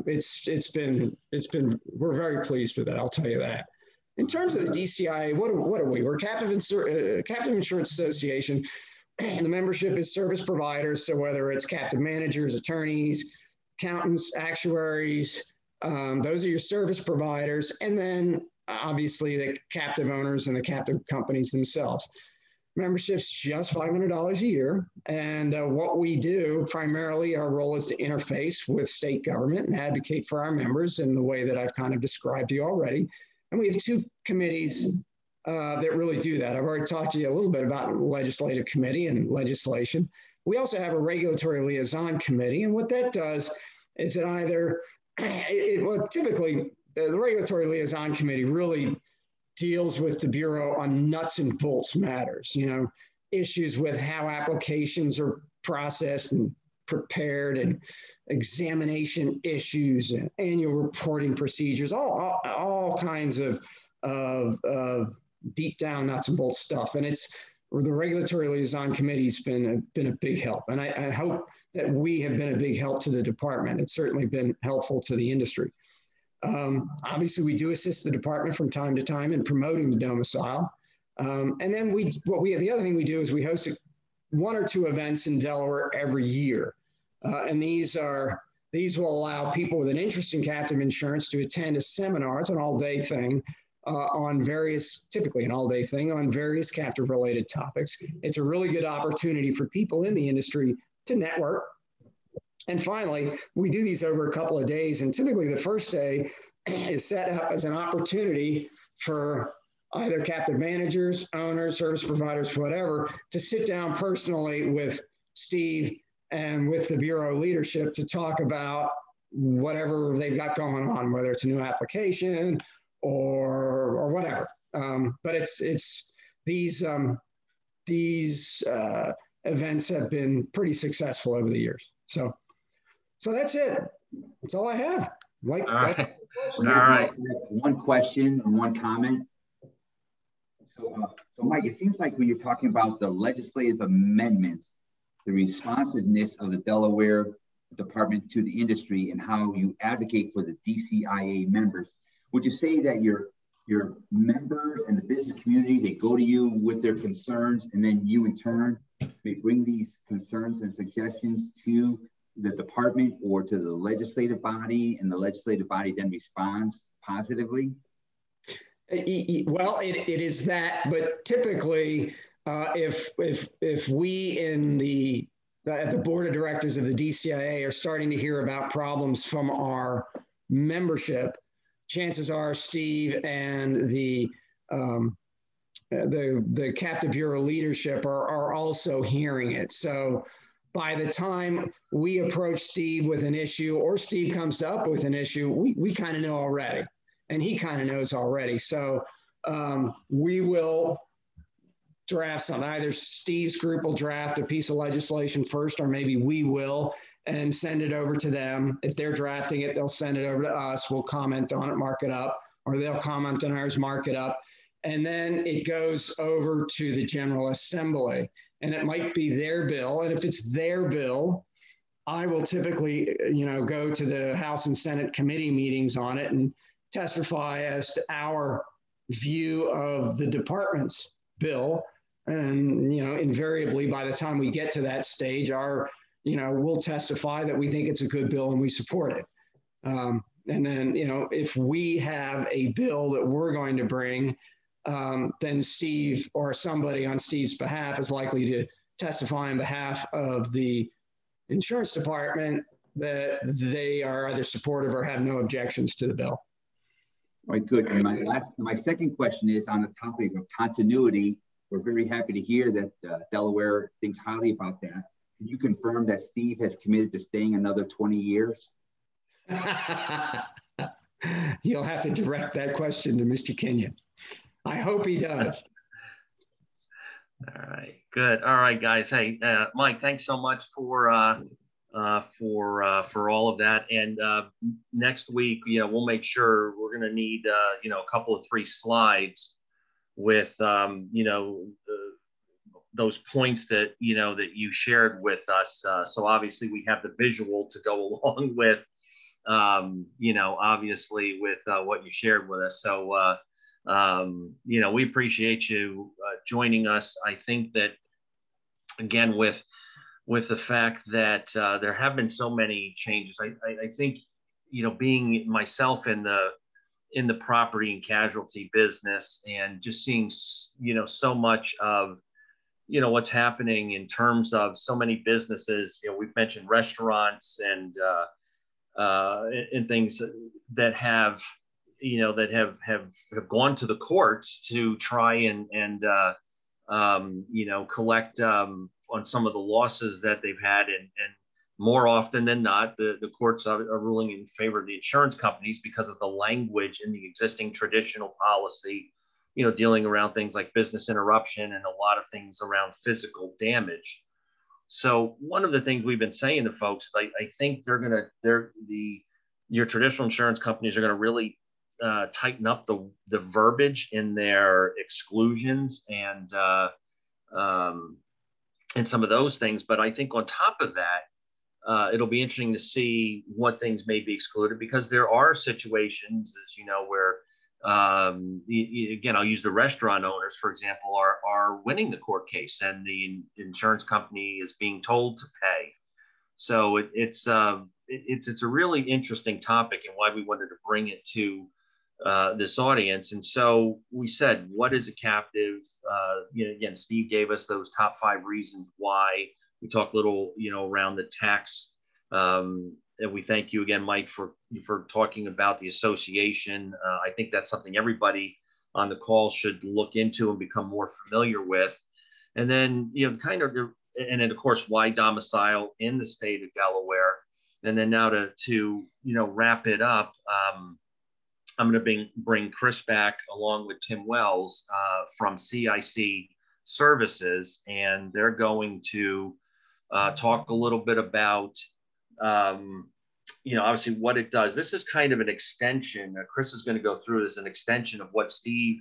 We're very pleased with that, I'll tell you that. In terms of the DCIA, what are we? We're Captive Insurance Association. The membership is service providers, so whether it's captive managers, attorneys, accountants, actuaries, those are your service providers, and then obviously the captive owners and the captive companies themselves. Membership's just $500 a year, and what we do, primarily our role is to interface with state government and advocate for our members in the way that I've kind of described to you already. And we have two committees that really do that. I've already talked to you a little bit about legislative committee and legislation. We also have a regulatory liaison committee, and what that does is it either, typically the regulatory liaison committee really deals with the Bureau on nuts and bolts matters, issues with how applications are processed and prepared, and examination issues and annual reporting procedures, all kinds of deep down nuts and bolts stuff. And it's the regulatory liaison committee has been a big help. And I hope that we have been a big help to the department. It's certainly been helpful to the industry. Obviously, we do assist the department from time to time in promoting the domicile. And then the other thing we do is we host one or two events in Delaware every year. And these will allow people with an interest in captive insurance to attend a seminar. It's an all-day thing typically an all-day thing on various captive-related topics. It's a really good opportunity for people in the industry to network. And finally, we do these over a couple of days, and typically the first day is set up as an opportunity for either captive managers, owners, service providers, whatever, to sit down personally with Steve and with the Bureau leadership to talk about whatever they've got going on, whether it's a new application or whatever. But these events have been pretty successful over the years. So that's it. That's all I have. All right. One question and one comment. So Mike, it seems like when you're talking about the legislative amendments, the responsiveness of the Delaware Department to the industry and how you advocate for the DCIA members, would you say that your members and the business community, they go to you with their concerns, and then you in turn may bring these concerns and suggestions to the department or to the legislative body, and the legislative body then responds positively? Well, it is that, but typically, if we at the board of directors of the DCIA are starting to hear about problems from our membership, chances are Steve and the captive bureau leadership are also hearing it. So by the time we approach Steve with an issue, or Steve comes up with an issue, we kind of know already, and he kind of knows already. So we will draft something. Either Steve's group will draft a piece of legislation first, or maybe we will, and send it over to them. If they're drafting it, they'll send it over to us. We'll comment on it, mark it up, or they'll comment on ours, mark it up. And then it goes over to the General Assembly, and it might be their bill. And if it's their bill, I will typically, go to the House and Senate committee meetings on it and testify as to our view of the department's bill. And, invariably by the time we get to that stage, we'll testify that we think it's a good bill and we support it. And then, if we have a bill that we're going to bring, then Steve or somebody on Steve's behalf is likely to testify on behalf of the insurance department that they are either supportive or have no objections to the bill. All right, good. And my second question is on the topic of continuity. We're very happy to hear that Delaware thinks highly about that. Can you confirm that Steve has committed to staying another 20 years? You'll have to direct that question to Mr. Kenyon. I hope he does. All right, good. All right, guys. Hey, Mike, thanks so much for all of that. And next week, we'll make sure we're going to need a couple of 3 slides with those points that that you shared with us. So obviously we have the visual to go along with obviously with what you shared with us. So we appreciate you joining us. I think that again with the fact that there have been so many changes, I think being myself in the property and casualty business and just seeing so much of what's happening in terms of so many businesses. We've mentioned restaurants and things that have gone to the courts to try and collect on some of the losses that they've had, and more often than not, the courts are ruling in favor of the insurance companies because of the language in the existing traditional policy, dealing around things like business interruption and a lot of things around physical damage. So one of the things we've been saying to folks is I think your traditional insurance companies are going to really tighten up the verbiage in their exclusions and and some of those things. But I think on top of that, it'll be interesting to see what things may be excluded, because there are situations, as you know, where again, I'll use the restaurant owners, for example, are winning the court case, and the insurance company is being told to pay. So it's a really interesting topic, and why we wanted to bring it to this audience. And so we said, what is a captive? Again, Steve gave us those top 5 reasons why. We talked a little, around the tax. And we thank you again, Mike, for talking about the association. I think that's something everybody on the call should look into and become more familiar with. And then, and then of course, why domicile in the state of Delaware. And then now to wrap it up, I'm going to bring Chris back along with Tim Wells from CIC Services, and they're going to talk a little bit about obviously what it does. This is kind of an extension. Chris is going to go through this, an extension of what Steve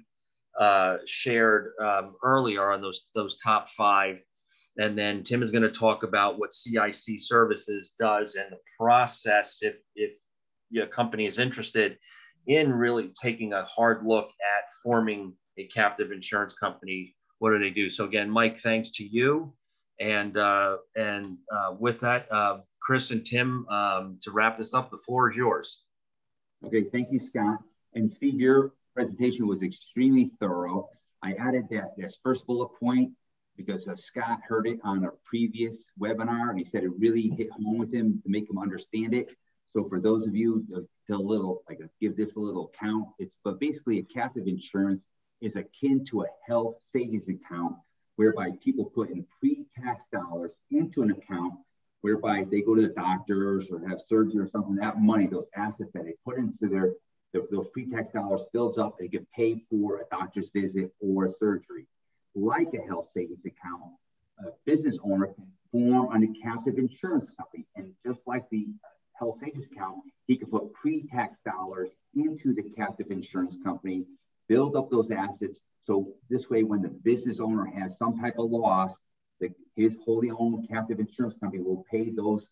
shared earlier on those top 5. And then Tim is going to talk about what CIC Services does and the process if your company is interested in really taking a hard look at forming a captive insurance company. What do they do? So again, Mike, thanks to you. And with that, Chris and Tim, to wrap this up, the floor is yours. Okay, thank you, Scott. And Steve, your presentation was extremely thorough. I added this first bullet point because Scott heard it on a previous webinar, and he said it really hit home with him to make him understand it. So for those of you, give this a little count. But basically a captive insurance is akin to a health savings account, whereby people put in pre-tax dollars into an account, whereby they go to the doctors or have surgery or something. That money, those assets that they put into those pre-tax dollars builds up. They can pay for a doctor's visit or a surgery. Like a health savings account, a business owner can form a captive insurance company, and just like the health savings account, he can put pre-tax dollars into the captive insurance company, build up those assets. So this way, when the business owner has some type of loss, his wholly owned captive insurance company will pay those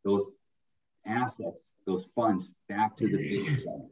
assets, those funds back to the business owner.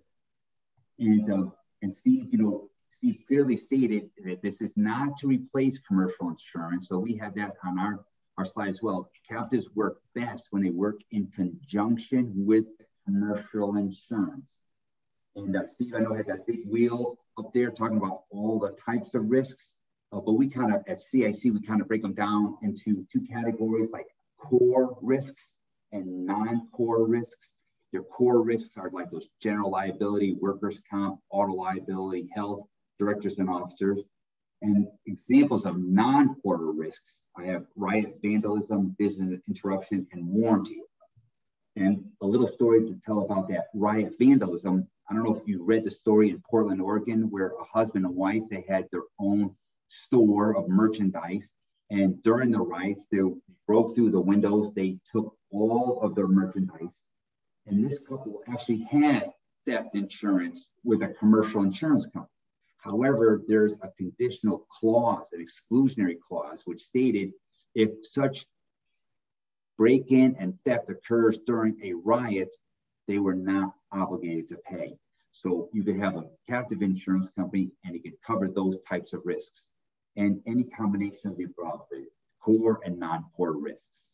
And Steve, Steve clearly stated that this is not to replace commercial insurance. So we have that on our slide as well. Captives work best when they work in conjunction with commercial insurance. And Steve, I know I had that big wheel up there talking about all the types of risks, but we kind of, at CIC, we kind of break them down into 2 categories, like core risks and non-core risks. Your core risks are like those general liability, workers' comp, auto liability, health, directors and officers. And examples of non-core risks, I have riot, vandalism, business interruption, and warranty. And a little story to tell about that riot vandalism. I don't know if you read the story in Portland, Oregon, where a husband and wife, they had their own store of merchandise. And during the riots, they broke through the windows. They took all of their merchandise. And this couple actually had theft insurance with a commercial insurance company. However, there's a conditional clause, an exclusionary clause, which stated if such break-in and theft occurs during a riot, they were not obligated to pay. So you could have a captive insurance company and it could cover those types of risks and any combination of the above, the core and non-core risks.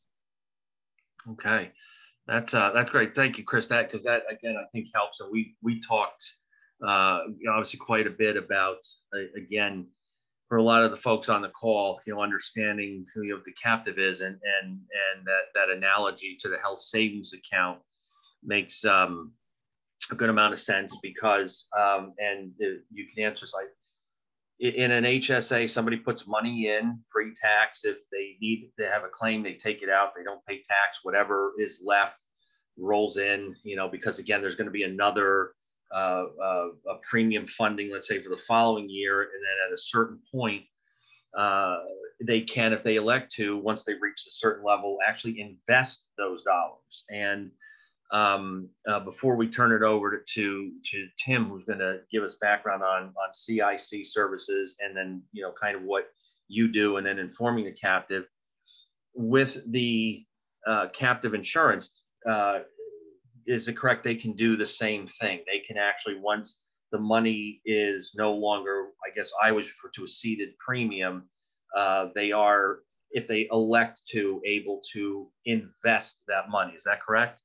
Okay, that's great. Thank you, Chris. Because that again, I think helps. And we talked obviously quite a bit about again, for a lot of the folks on the call, understanding who the captive is, and that analogy to the health savings account makes a good amount of sense, because and you can answer like in an HSA, somebody puts money in pre-tax. If they have a claim, they take it out. They don't pay tax. Whatever is left rolls in. Because again, there's going to be another a premium funding, let's say, for the following year, and then at a certain point, they can, if they elect to, once they reach a certain level, actually invest those dollars. And before we turn it over to Tim, who's going to give us background on CIC Services, and then kind of what you do, and then informing the captive. With the captive insurance, is it correct? They can do the same thing. They can actually, once the money is no longer, I guess I always refer to a ceded premium, they are, if they elect to, able to invest that money. Is that correct?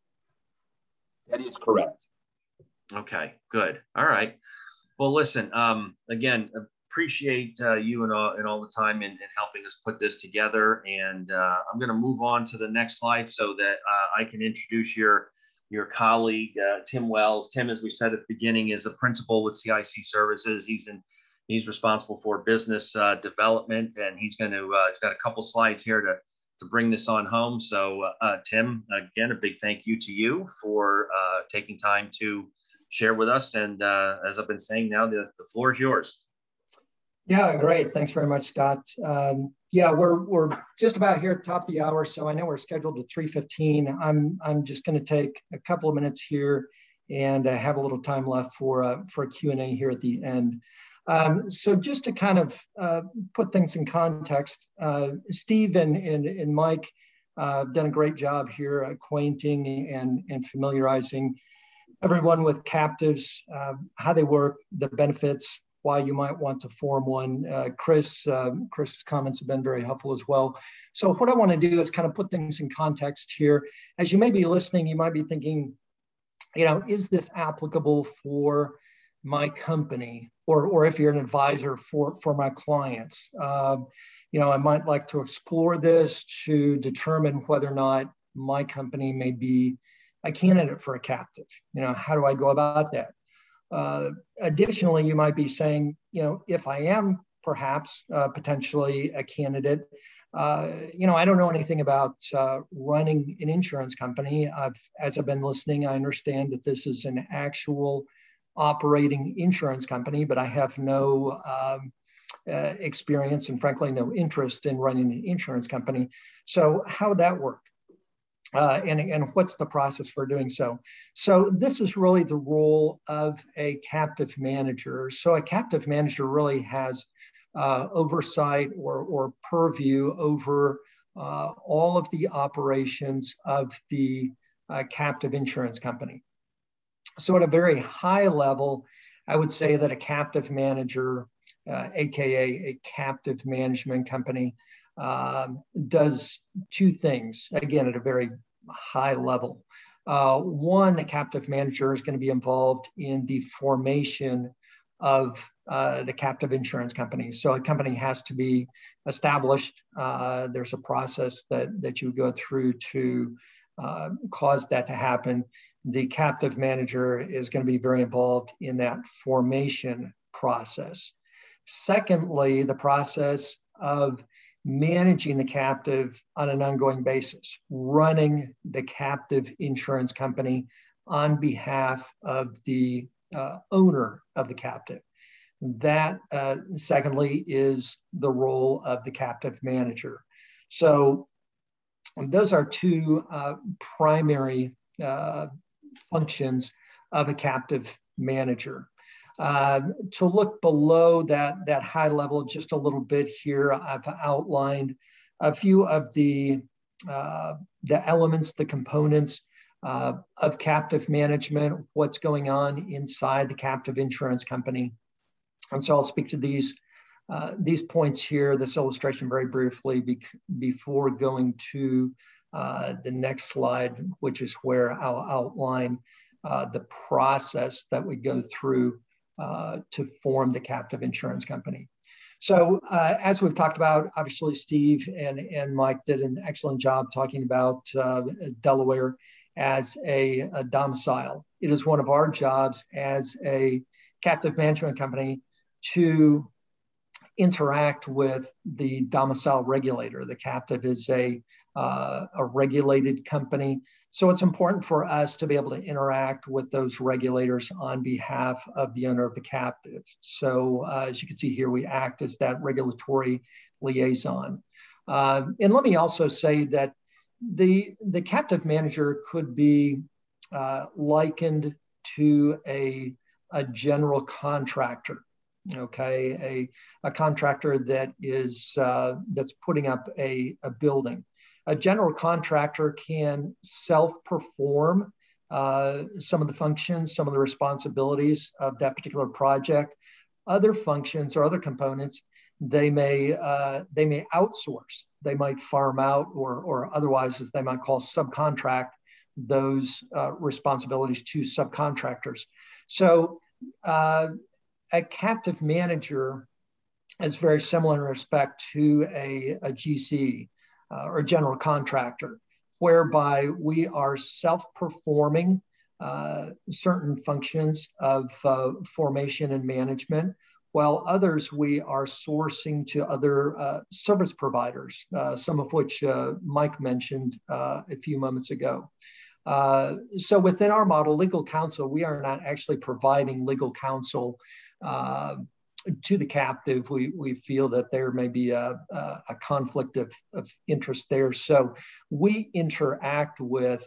That is correct. Okay, good. All right. Well, listen, again, appreciate you and all the time in helping us put this together. And I'm going to move on to the next slide so that I can introduce your colleague, Tim Wells. Tim, as we said at the beginning, is a principal with CIC Services. He's responsible for business development, and he's got a couple slides here to bring this on home. So Tim, again, a big thank you to you for taking time to share with us. And as I've been saying, now the floor is yours. Yeah, great. Thanks very much, Scott. Yeah, we're just about here at the top of the hour, so I know we're scheduled to 3:15. I'm just going to take a couple of minutes here and have a little time left for a Q&A here at the end. So just to kind of put things in context, Steve and Mike have done a great job here acquainting and familiarizing everyone with captives, how they work, the benefits, why you might want to form one. Chris's comments have been very helpful as well. So what I want to do is kind of put things in context here. As you may be listening, you might be thinking, is this applicable for my company, or if you're an advisor for my clients? I might like to explore this to determine whether or not my company may be a candidate for a captive. How do I go about that? Additionally, you might be saying, if I am perhaps potentially a candidate, I don't know anything about running an insurance company. As I've been listening, I understand that this is an actual operating insurance company, but I have no experience and frankly, no interest in running an insurance company. So how would that work? And what's the process for doing so? So this is really the role of a captive manager. So a captive manager really has oversight or purview over all of the operations of the captive insurance company. So at a very high level, I would say that a captive manager, AKA a captive management company, does two things, again, at a very high level. One, the captive manager is going to be involved in the formation of the captive insurance company. So a company has to be established. There's a process that you go through to cause that to happen. The captive manager is going to be very involved in that formation process. Secondly, the process of managing the captive on an ongoing basis, running the captive insurance company on behalf of the owner of the captive. That, secondly, is the role of the captive manager. So those are two primary functions of a captive manager. To look below that high level just a little bit here, I've outlined a few of the elements, the components of captive management, what's going on inside the captive insurance company. And so I'll speak to these points here, this illustration very briefly before going to the next slide, which is where I'll outline the process that we go through to form the captive insurance company. So as we've talked about, obviously Steve and Mike did an excellent job talking about Delaware as a domicile. It is one of our jobs as a captive management company to interact with the domicile regulator. The captive is a regulated company. So it's important for us to be able to interact with those regulators on behalf of the owner of the captive. So as you can see here, we act as that regulatory liaison. And let me also say that the captive manager could be likened to a general contractor. okay, a contractor that is that's putting up a building. A general contractor can self-perform some of the functions, some of the responsibilities of that particular project. Other functions or other components they may outsource. They might farm out or otherwise, as they might call, subcontract those responsibilities to subcontractors. So a captive manager is very similar in respect to a GC or a general contractor, whereby we are self-performing certain functions of formation and management, while others we are sourcing to other service providers, some of which Mike mentioned a few moments ago. So within our model, legal counsel, we are not actually providing legal counsel to the captive. We feel that there may be a conflict of interest there. So we interact with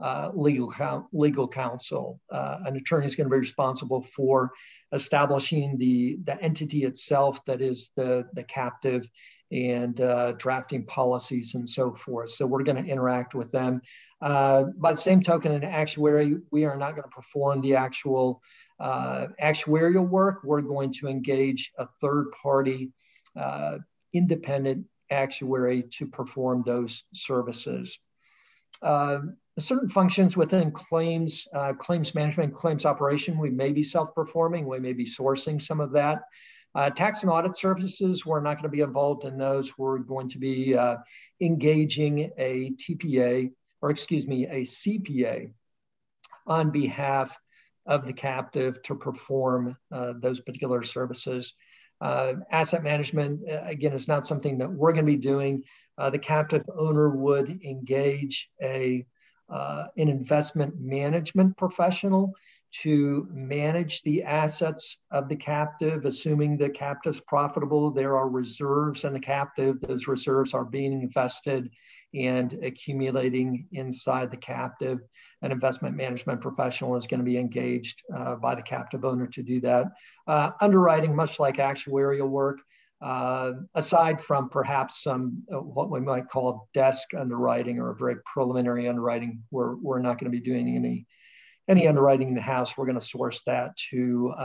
legal counsel. An attorney is going to be responsible for establishing the entity itself that is the captive and drafting policies and so forth. So we're going to interact with them. By the same token, an actuary, we are not going to perform the actual actuarial work. We're going to engage a third-party independent actuary to perform those services. Certain functions within claims management, claims operation, we may be self-performing, we may be sourcing some of that. Tax and audit services, we're not going to be involved in those. We're going to be engaging a TPA, or excuse me, a CPA on behalf of the captive to perform those particular services. Asset management, again, is not something that we're going to be doing. The captive owner would engage an investment management professional to manage the assets of the captive, assuming the captive's profitable. There are reserves in the captive. Those reserves are being invested and accumulating inside the captive. An investment management professional is going to be engaged by the captive owner to do that. Underwriting, much like actuarial work, aside from perhaps some what we might call desk underwriting or very preliminary underwriting, we're not going to be doing any underwriting in the house. We're going to source that to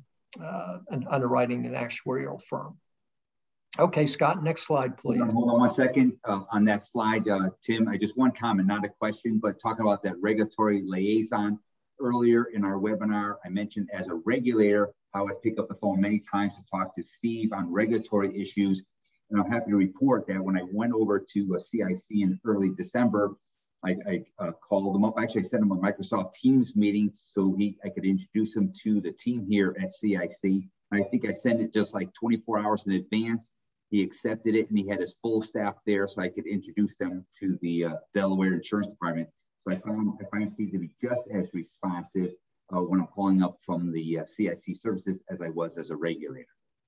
an underwriting and actuarial firm. Okay, Scott, next slide, please. Hold on 1 second. On that slide, Tim, I just one comment, not a question, but talking about that regulatory liaison. Earlier in our webinar, I mentioned as a regulator, how I pick up the phone many times to talk to Steve on regulatory issues. And I'm happy to report that when I went over to CIC in early December, I called him up. Actually, I sent him a Microsoft Teams meeting so I could introduce him to the team here at CIC. And I think I sent it just like 24 hours in advance. He accepted it, and he had his full staff there so I could introduce them to the Delaware Insurance Department. So I find Steve to be just as responsive when I'm calling up from the CIC services as I was as a regulator.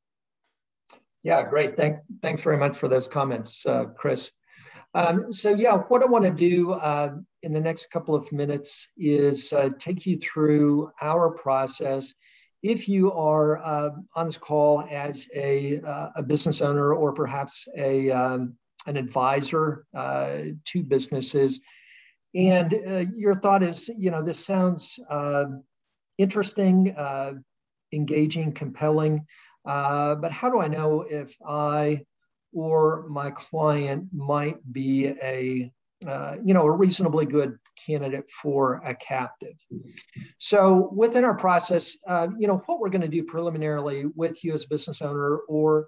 Yeah, great. Thanks very much for those comments, Chris. So yeah, what I want to do in the next couple of minutes is take you through our process. If you are on this call as a business owner or perhaps an advisor to businesses, and your thought is, this sounds interesting, engaging, compelling, but how do I know if I or my client might be a reasonably good candidate for a captive? So within our process, what we're going to do preliminarily with you as a business owner or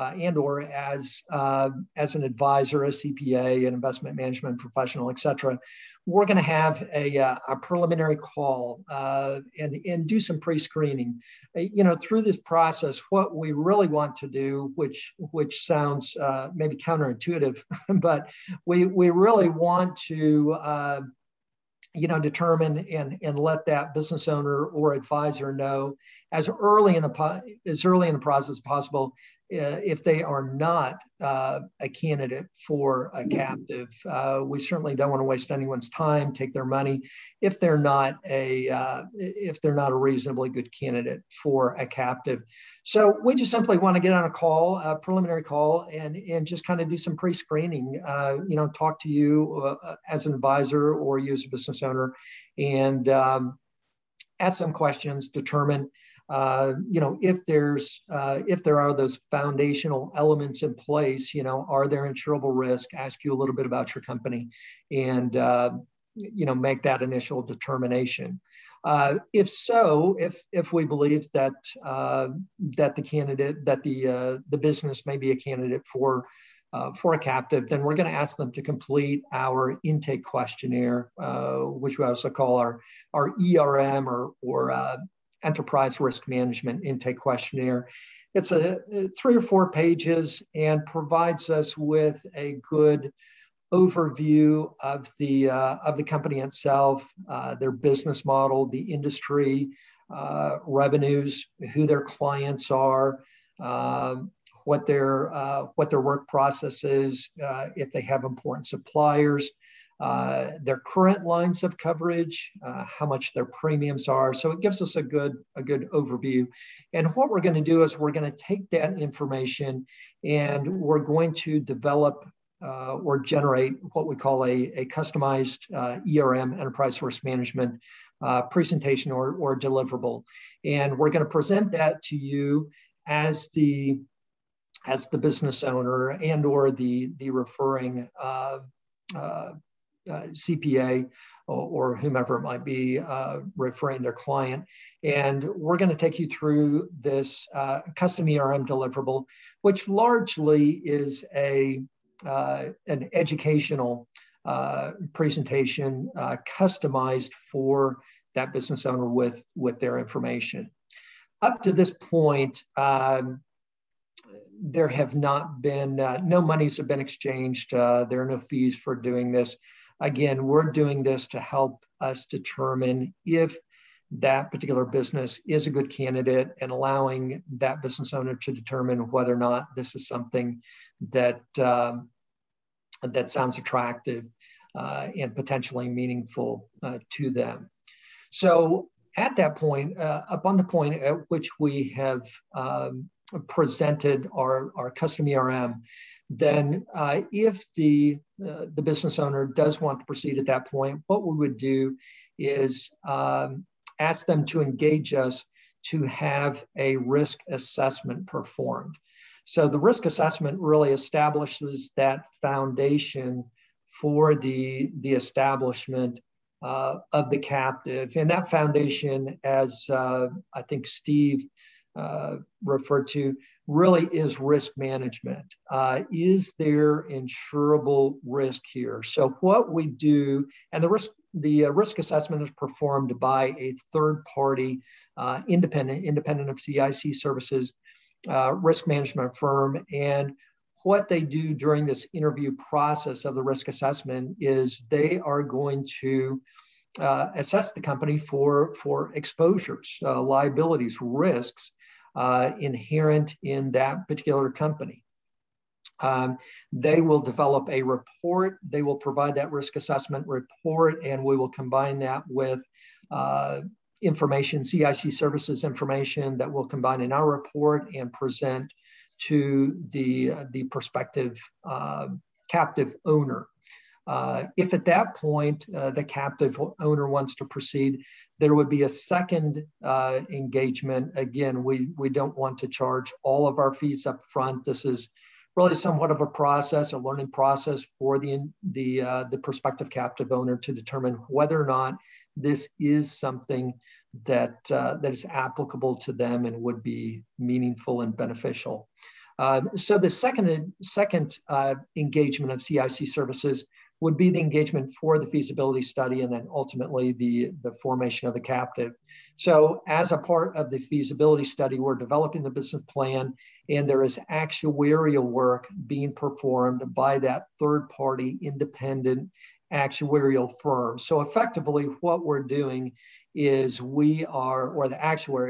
as an advisor, a CPA, an investment management professional, et cetera, we're going to have a preliminary call and do some pre-screening. Through this process, what we really want to do, which sounds maybe counterintuitive, but we really want to determine and let that business owner or advisor know as early in the process as possible if they are not a candidate for a captive. We certainly don't want to waste anyone's time, take their money, if they're not a reasonably good candidate for a captive. So we just simply want to get on a call, a preliminary call, and just kind of do some pre-screening. Talk to you as an advisor or you as a business owner, and ask some questions, determine if there are those foundational elements in place. Are there insurable risk? Ask you a little bit about your company, and make that initial determination. If so, if we believe that the business may be a candidate for a captive, then we're going to ask them to complete our intake questionnaire, which we also call our ERM or Enterprise Risk Management Intake Questionnaire. It's 3 or 4 pages and provides us with a good overview of the company itself, their business model, the industry, revenues, who their clients are, what their work process is, if they have important suppliers, their current lines of coverage, how much their premiums are. So it gives us a good overview. And what we're going to do is we're going to take that information and we're going to develop or generate what we call a customized ERM, Enterprise Risk Management presentation or deliverable. And we're going to present that to you as the business owner and or the referring CPA or whomever it might be referring their client. And we're going to take you through this custom ERM deliverable, which largely is an educational presentation customized for that business owner with their information. Up to this point, there have not been, no monies have been exchanged. There are no fees for doing this. Again, we're doing this to help us determine if that particular business is a good candidate and allowing that business owner to determine whether or not this is something that sounds attractive and potentially meaningful to them. So at that point, upon the point at which we have presented our custom ERM, then if the business owner does want to proceed at that point, what we would do is ask them to engage us to have a risk assessment performed. So the risk assessment really establishes that foundation for the establishment of the captive. And that foundation, as I think Steve referred to, really is risk management. Is there insurable risk here? So what we do, and the risk assessment is performed by a third party, independent of CIC services, risk management firm. And what they do during this interview process of the risk assessment is they are going to assess the company for exposures, liabilities, risks inherent in that particular company. They will develop a report. They will provide that risk assessment report, and we will combine that with information, CIC services information that we'll combine in our report and present to the prospective captive owner. If at that point the captive owner wants to proceed, there would be a second engagement. Again, we don't want to charge all of our fees up front. This is really somewhat of a process, a learning process for the prospective captive owner to determine whether or not this is something that is applicable to them and would be meaningful and beneficial. So the second engagement of CIC services would be the engagement for the feasibility study and then ultimately the formation of the captive. So as a part of the feasibility study, we're developing the business plan, and there is actuarial work being performed by that third party independent actuarial firm. So effectively what we're doing is the actuary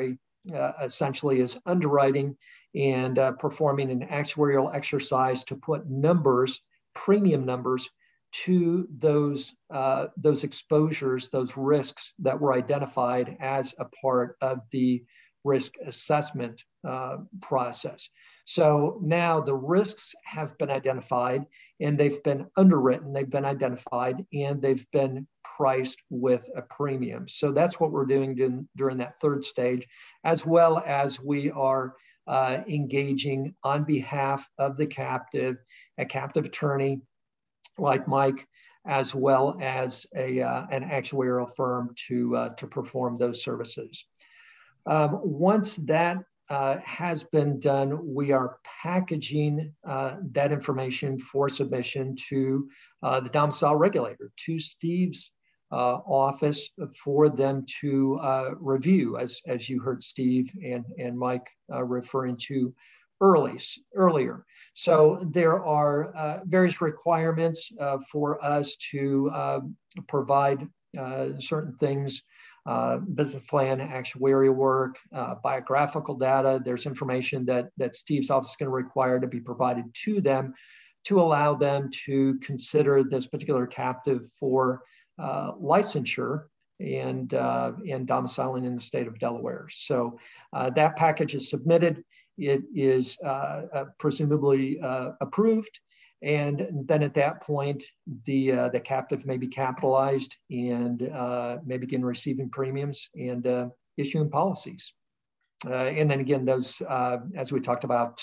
essentially is underwriting and performing an actuarial exercise to put numbers, premium numbers, to those exposures, those risks that were identified as a part of the risk assessment process. So now the risks have been identified and they've been underwritten, they've been identified, and they've been priced with a premium. So that's what we're doing during that third stage, as well as we are engaging on behalf of the captive, a captive attorney like Mike, as well as an actuarial firm to perform those services. Once that has been done, we are packaging that information for submission to the domicile regulator, to Steve's office, for them to review, as you heard Steve and Mike referring to earlier. So there are various requirements for us to provide certain things, business plan, actuarial work, biographical data. There's information that Steve's office is going to require to be provided to them to allow them to consider this particular captive for licensure and domiciling in the state of Delaware. So that package is submitted. It is presumably approved. And then at that point, the captive may be capitalized and may begin receiving premiums and issuing policies. And then again, those, as we talked about,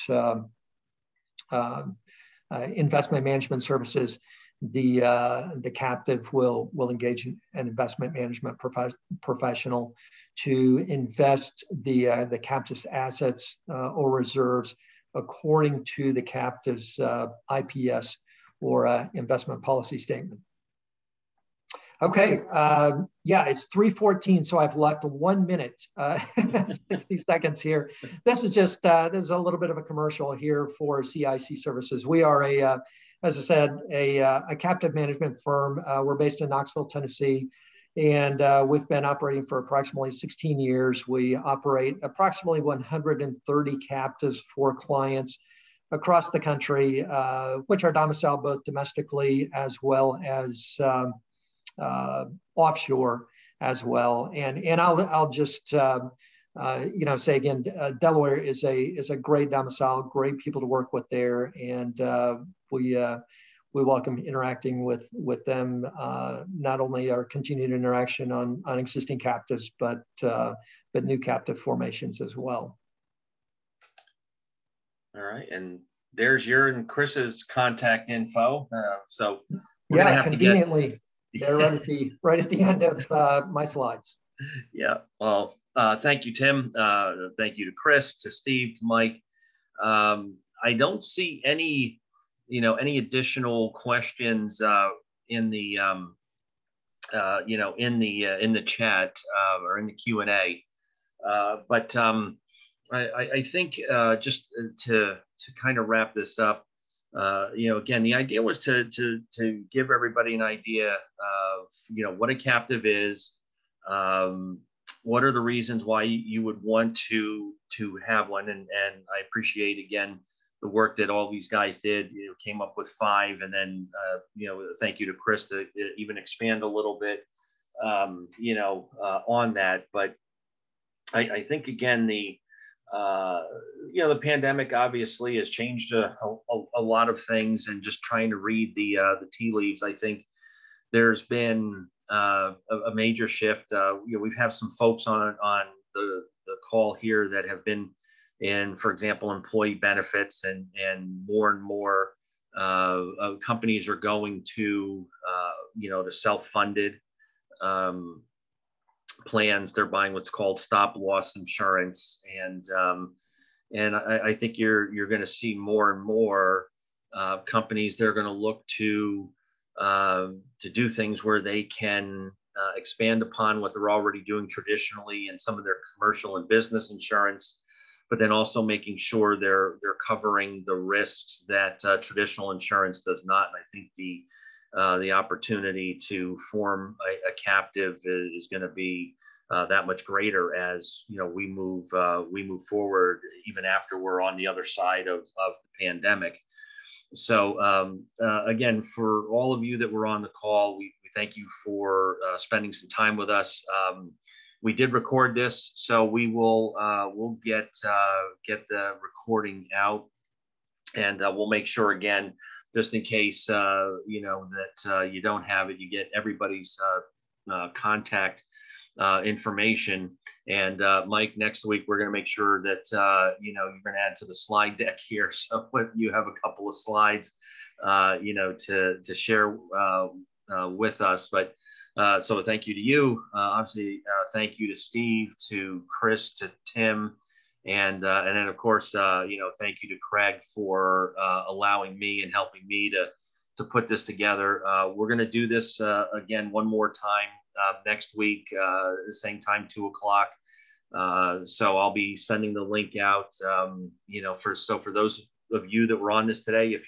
investment management services, the captive will engage an investment management professional to invest the captive's assets or reserves according to the captive's IPS or investment policy statement. Okay, yeah, it's 3:14, so I've left 1 minute, 60 seconds here. This is just, this is a little bit of a commercial here for CIC Services. We are as I said, a captive management firm. We're based in Knoxville, Tennessee, and we've been operating for approximately 16 years. We operate approximately 130 captives for clients across the country, which are domiciled both domestically as well as offshore as well. And I'll just say again, Delaware is a great domicile, great people to work with there, and we welcome interacting with them. Not only our continued interaction on existing captives, but new captive formations as well. All right, and there's your and Chris's contact info. So yeah, conveniently, they're right at the end of my slides. Yeah. Well, thank you, Tim. Thank you to Chris, to Steve, to Mike. I don't see any additional questions in the in the chat or in the Q&A. But I think just to kind of wrap this up, again, the idea was to give everybody an idea of what a captive is. What are the reasons why you would want to have one? And I appreciate, again, the work that all these guys did, came up with 5. And then, thank you to Chris to even expand a little bit, on that. But I think, again, the pandemic obviously has changed a lot of things, and just trying to read the tea leaves, I think there's been a major shift. We've had some folks on the call here that have been in, for example, employee benefits, and more companies are going to to self-funded plans. They're buying what's called stop loss insurance, and I think you're going to see more and more companies. They're going to look to do things where they can expand upon what they're already doing traditionally in some of their commercial and business insurance, but then also making sure they're covering the risks that traditional insurance does not. And I think the opportunity to form a captive is going to be that much greater as we move forward, even after we're on the other side of the pandemic. So again, for all of you that were on the call, we thank you for spending some time with us. We did record this, so we'll get the recording out, and we'll make sure, again, just in case that you don't have it, you get everybody's contact information. And Mike, next week we're going to make sure that you're going to add to the slide deck here, so you have a couple of slides to share with us. But so thank you to you, obviously. Thank you to Steve, to Chris, to Tim, and then of course thank you to Craig for allowing me and helping me to put this together. We're going to do this again one more time next week, the same time, 2 o'clock. So I'll be sending the link out, for those of you that were on this today, if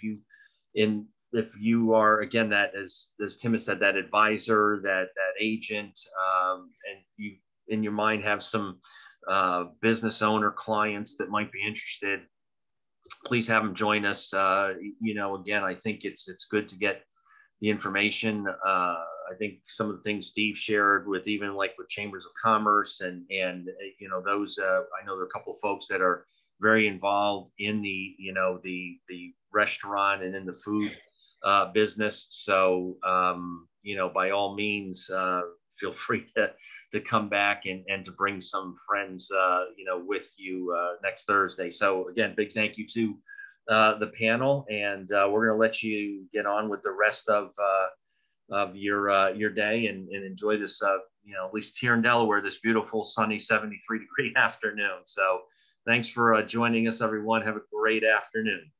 you are, again, that as Tim has said, that advisor, that agent, and you in your mind have some business owner clients that might be interested, please have them join us. Again, I think it's good to get the information. I think some of the things Steve shared with, even like with Chambers of Commerce and those, I know there are a couple of folks that are very involved in the restaurant and in the food business. So, by all means, feel free to come back and to bring some friends, with you next Thursday. So again, big thank you to the panel, and we're going to let you get on with the rest of your day and enjoy this, at least here in Delaware, this beautiful sunny 73-degree afternoon. So thanks for joining us, everyone. Have a great afternoon.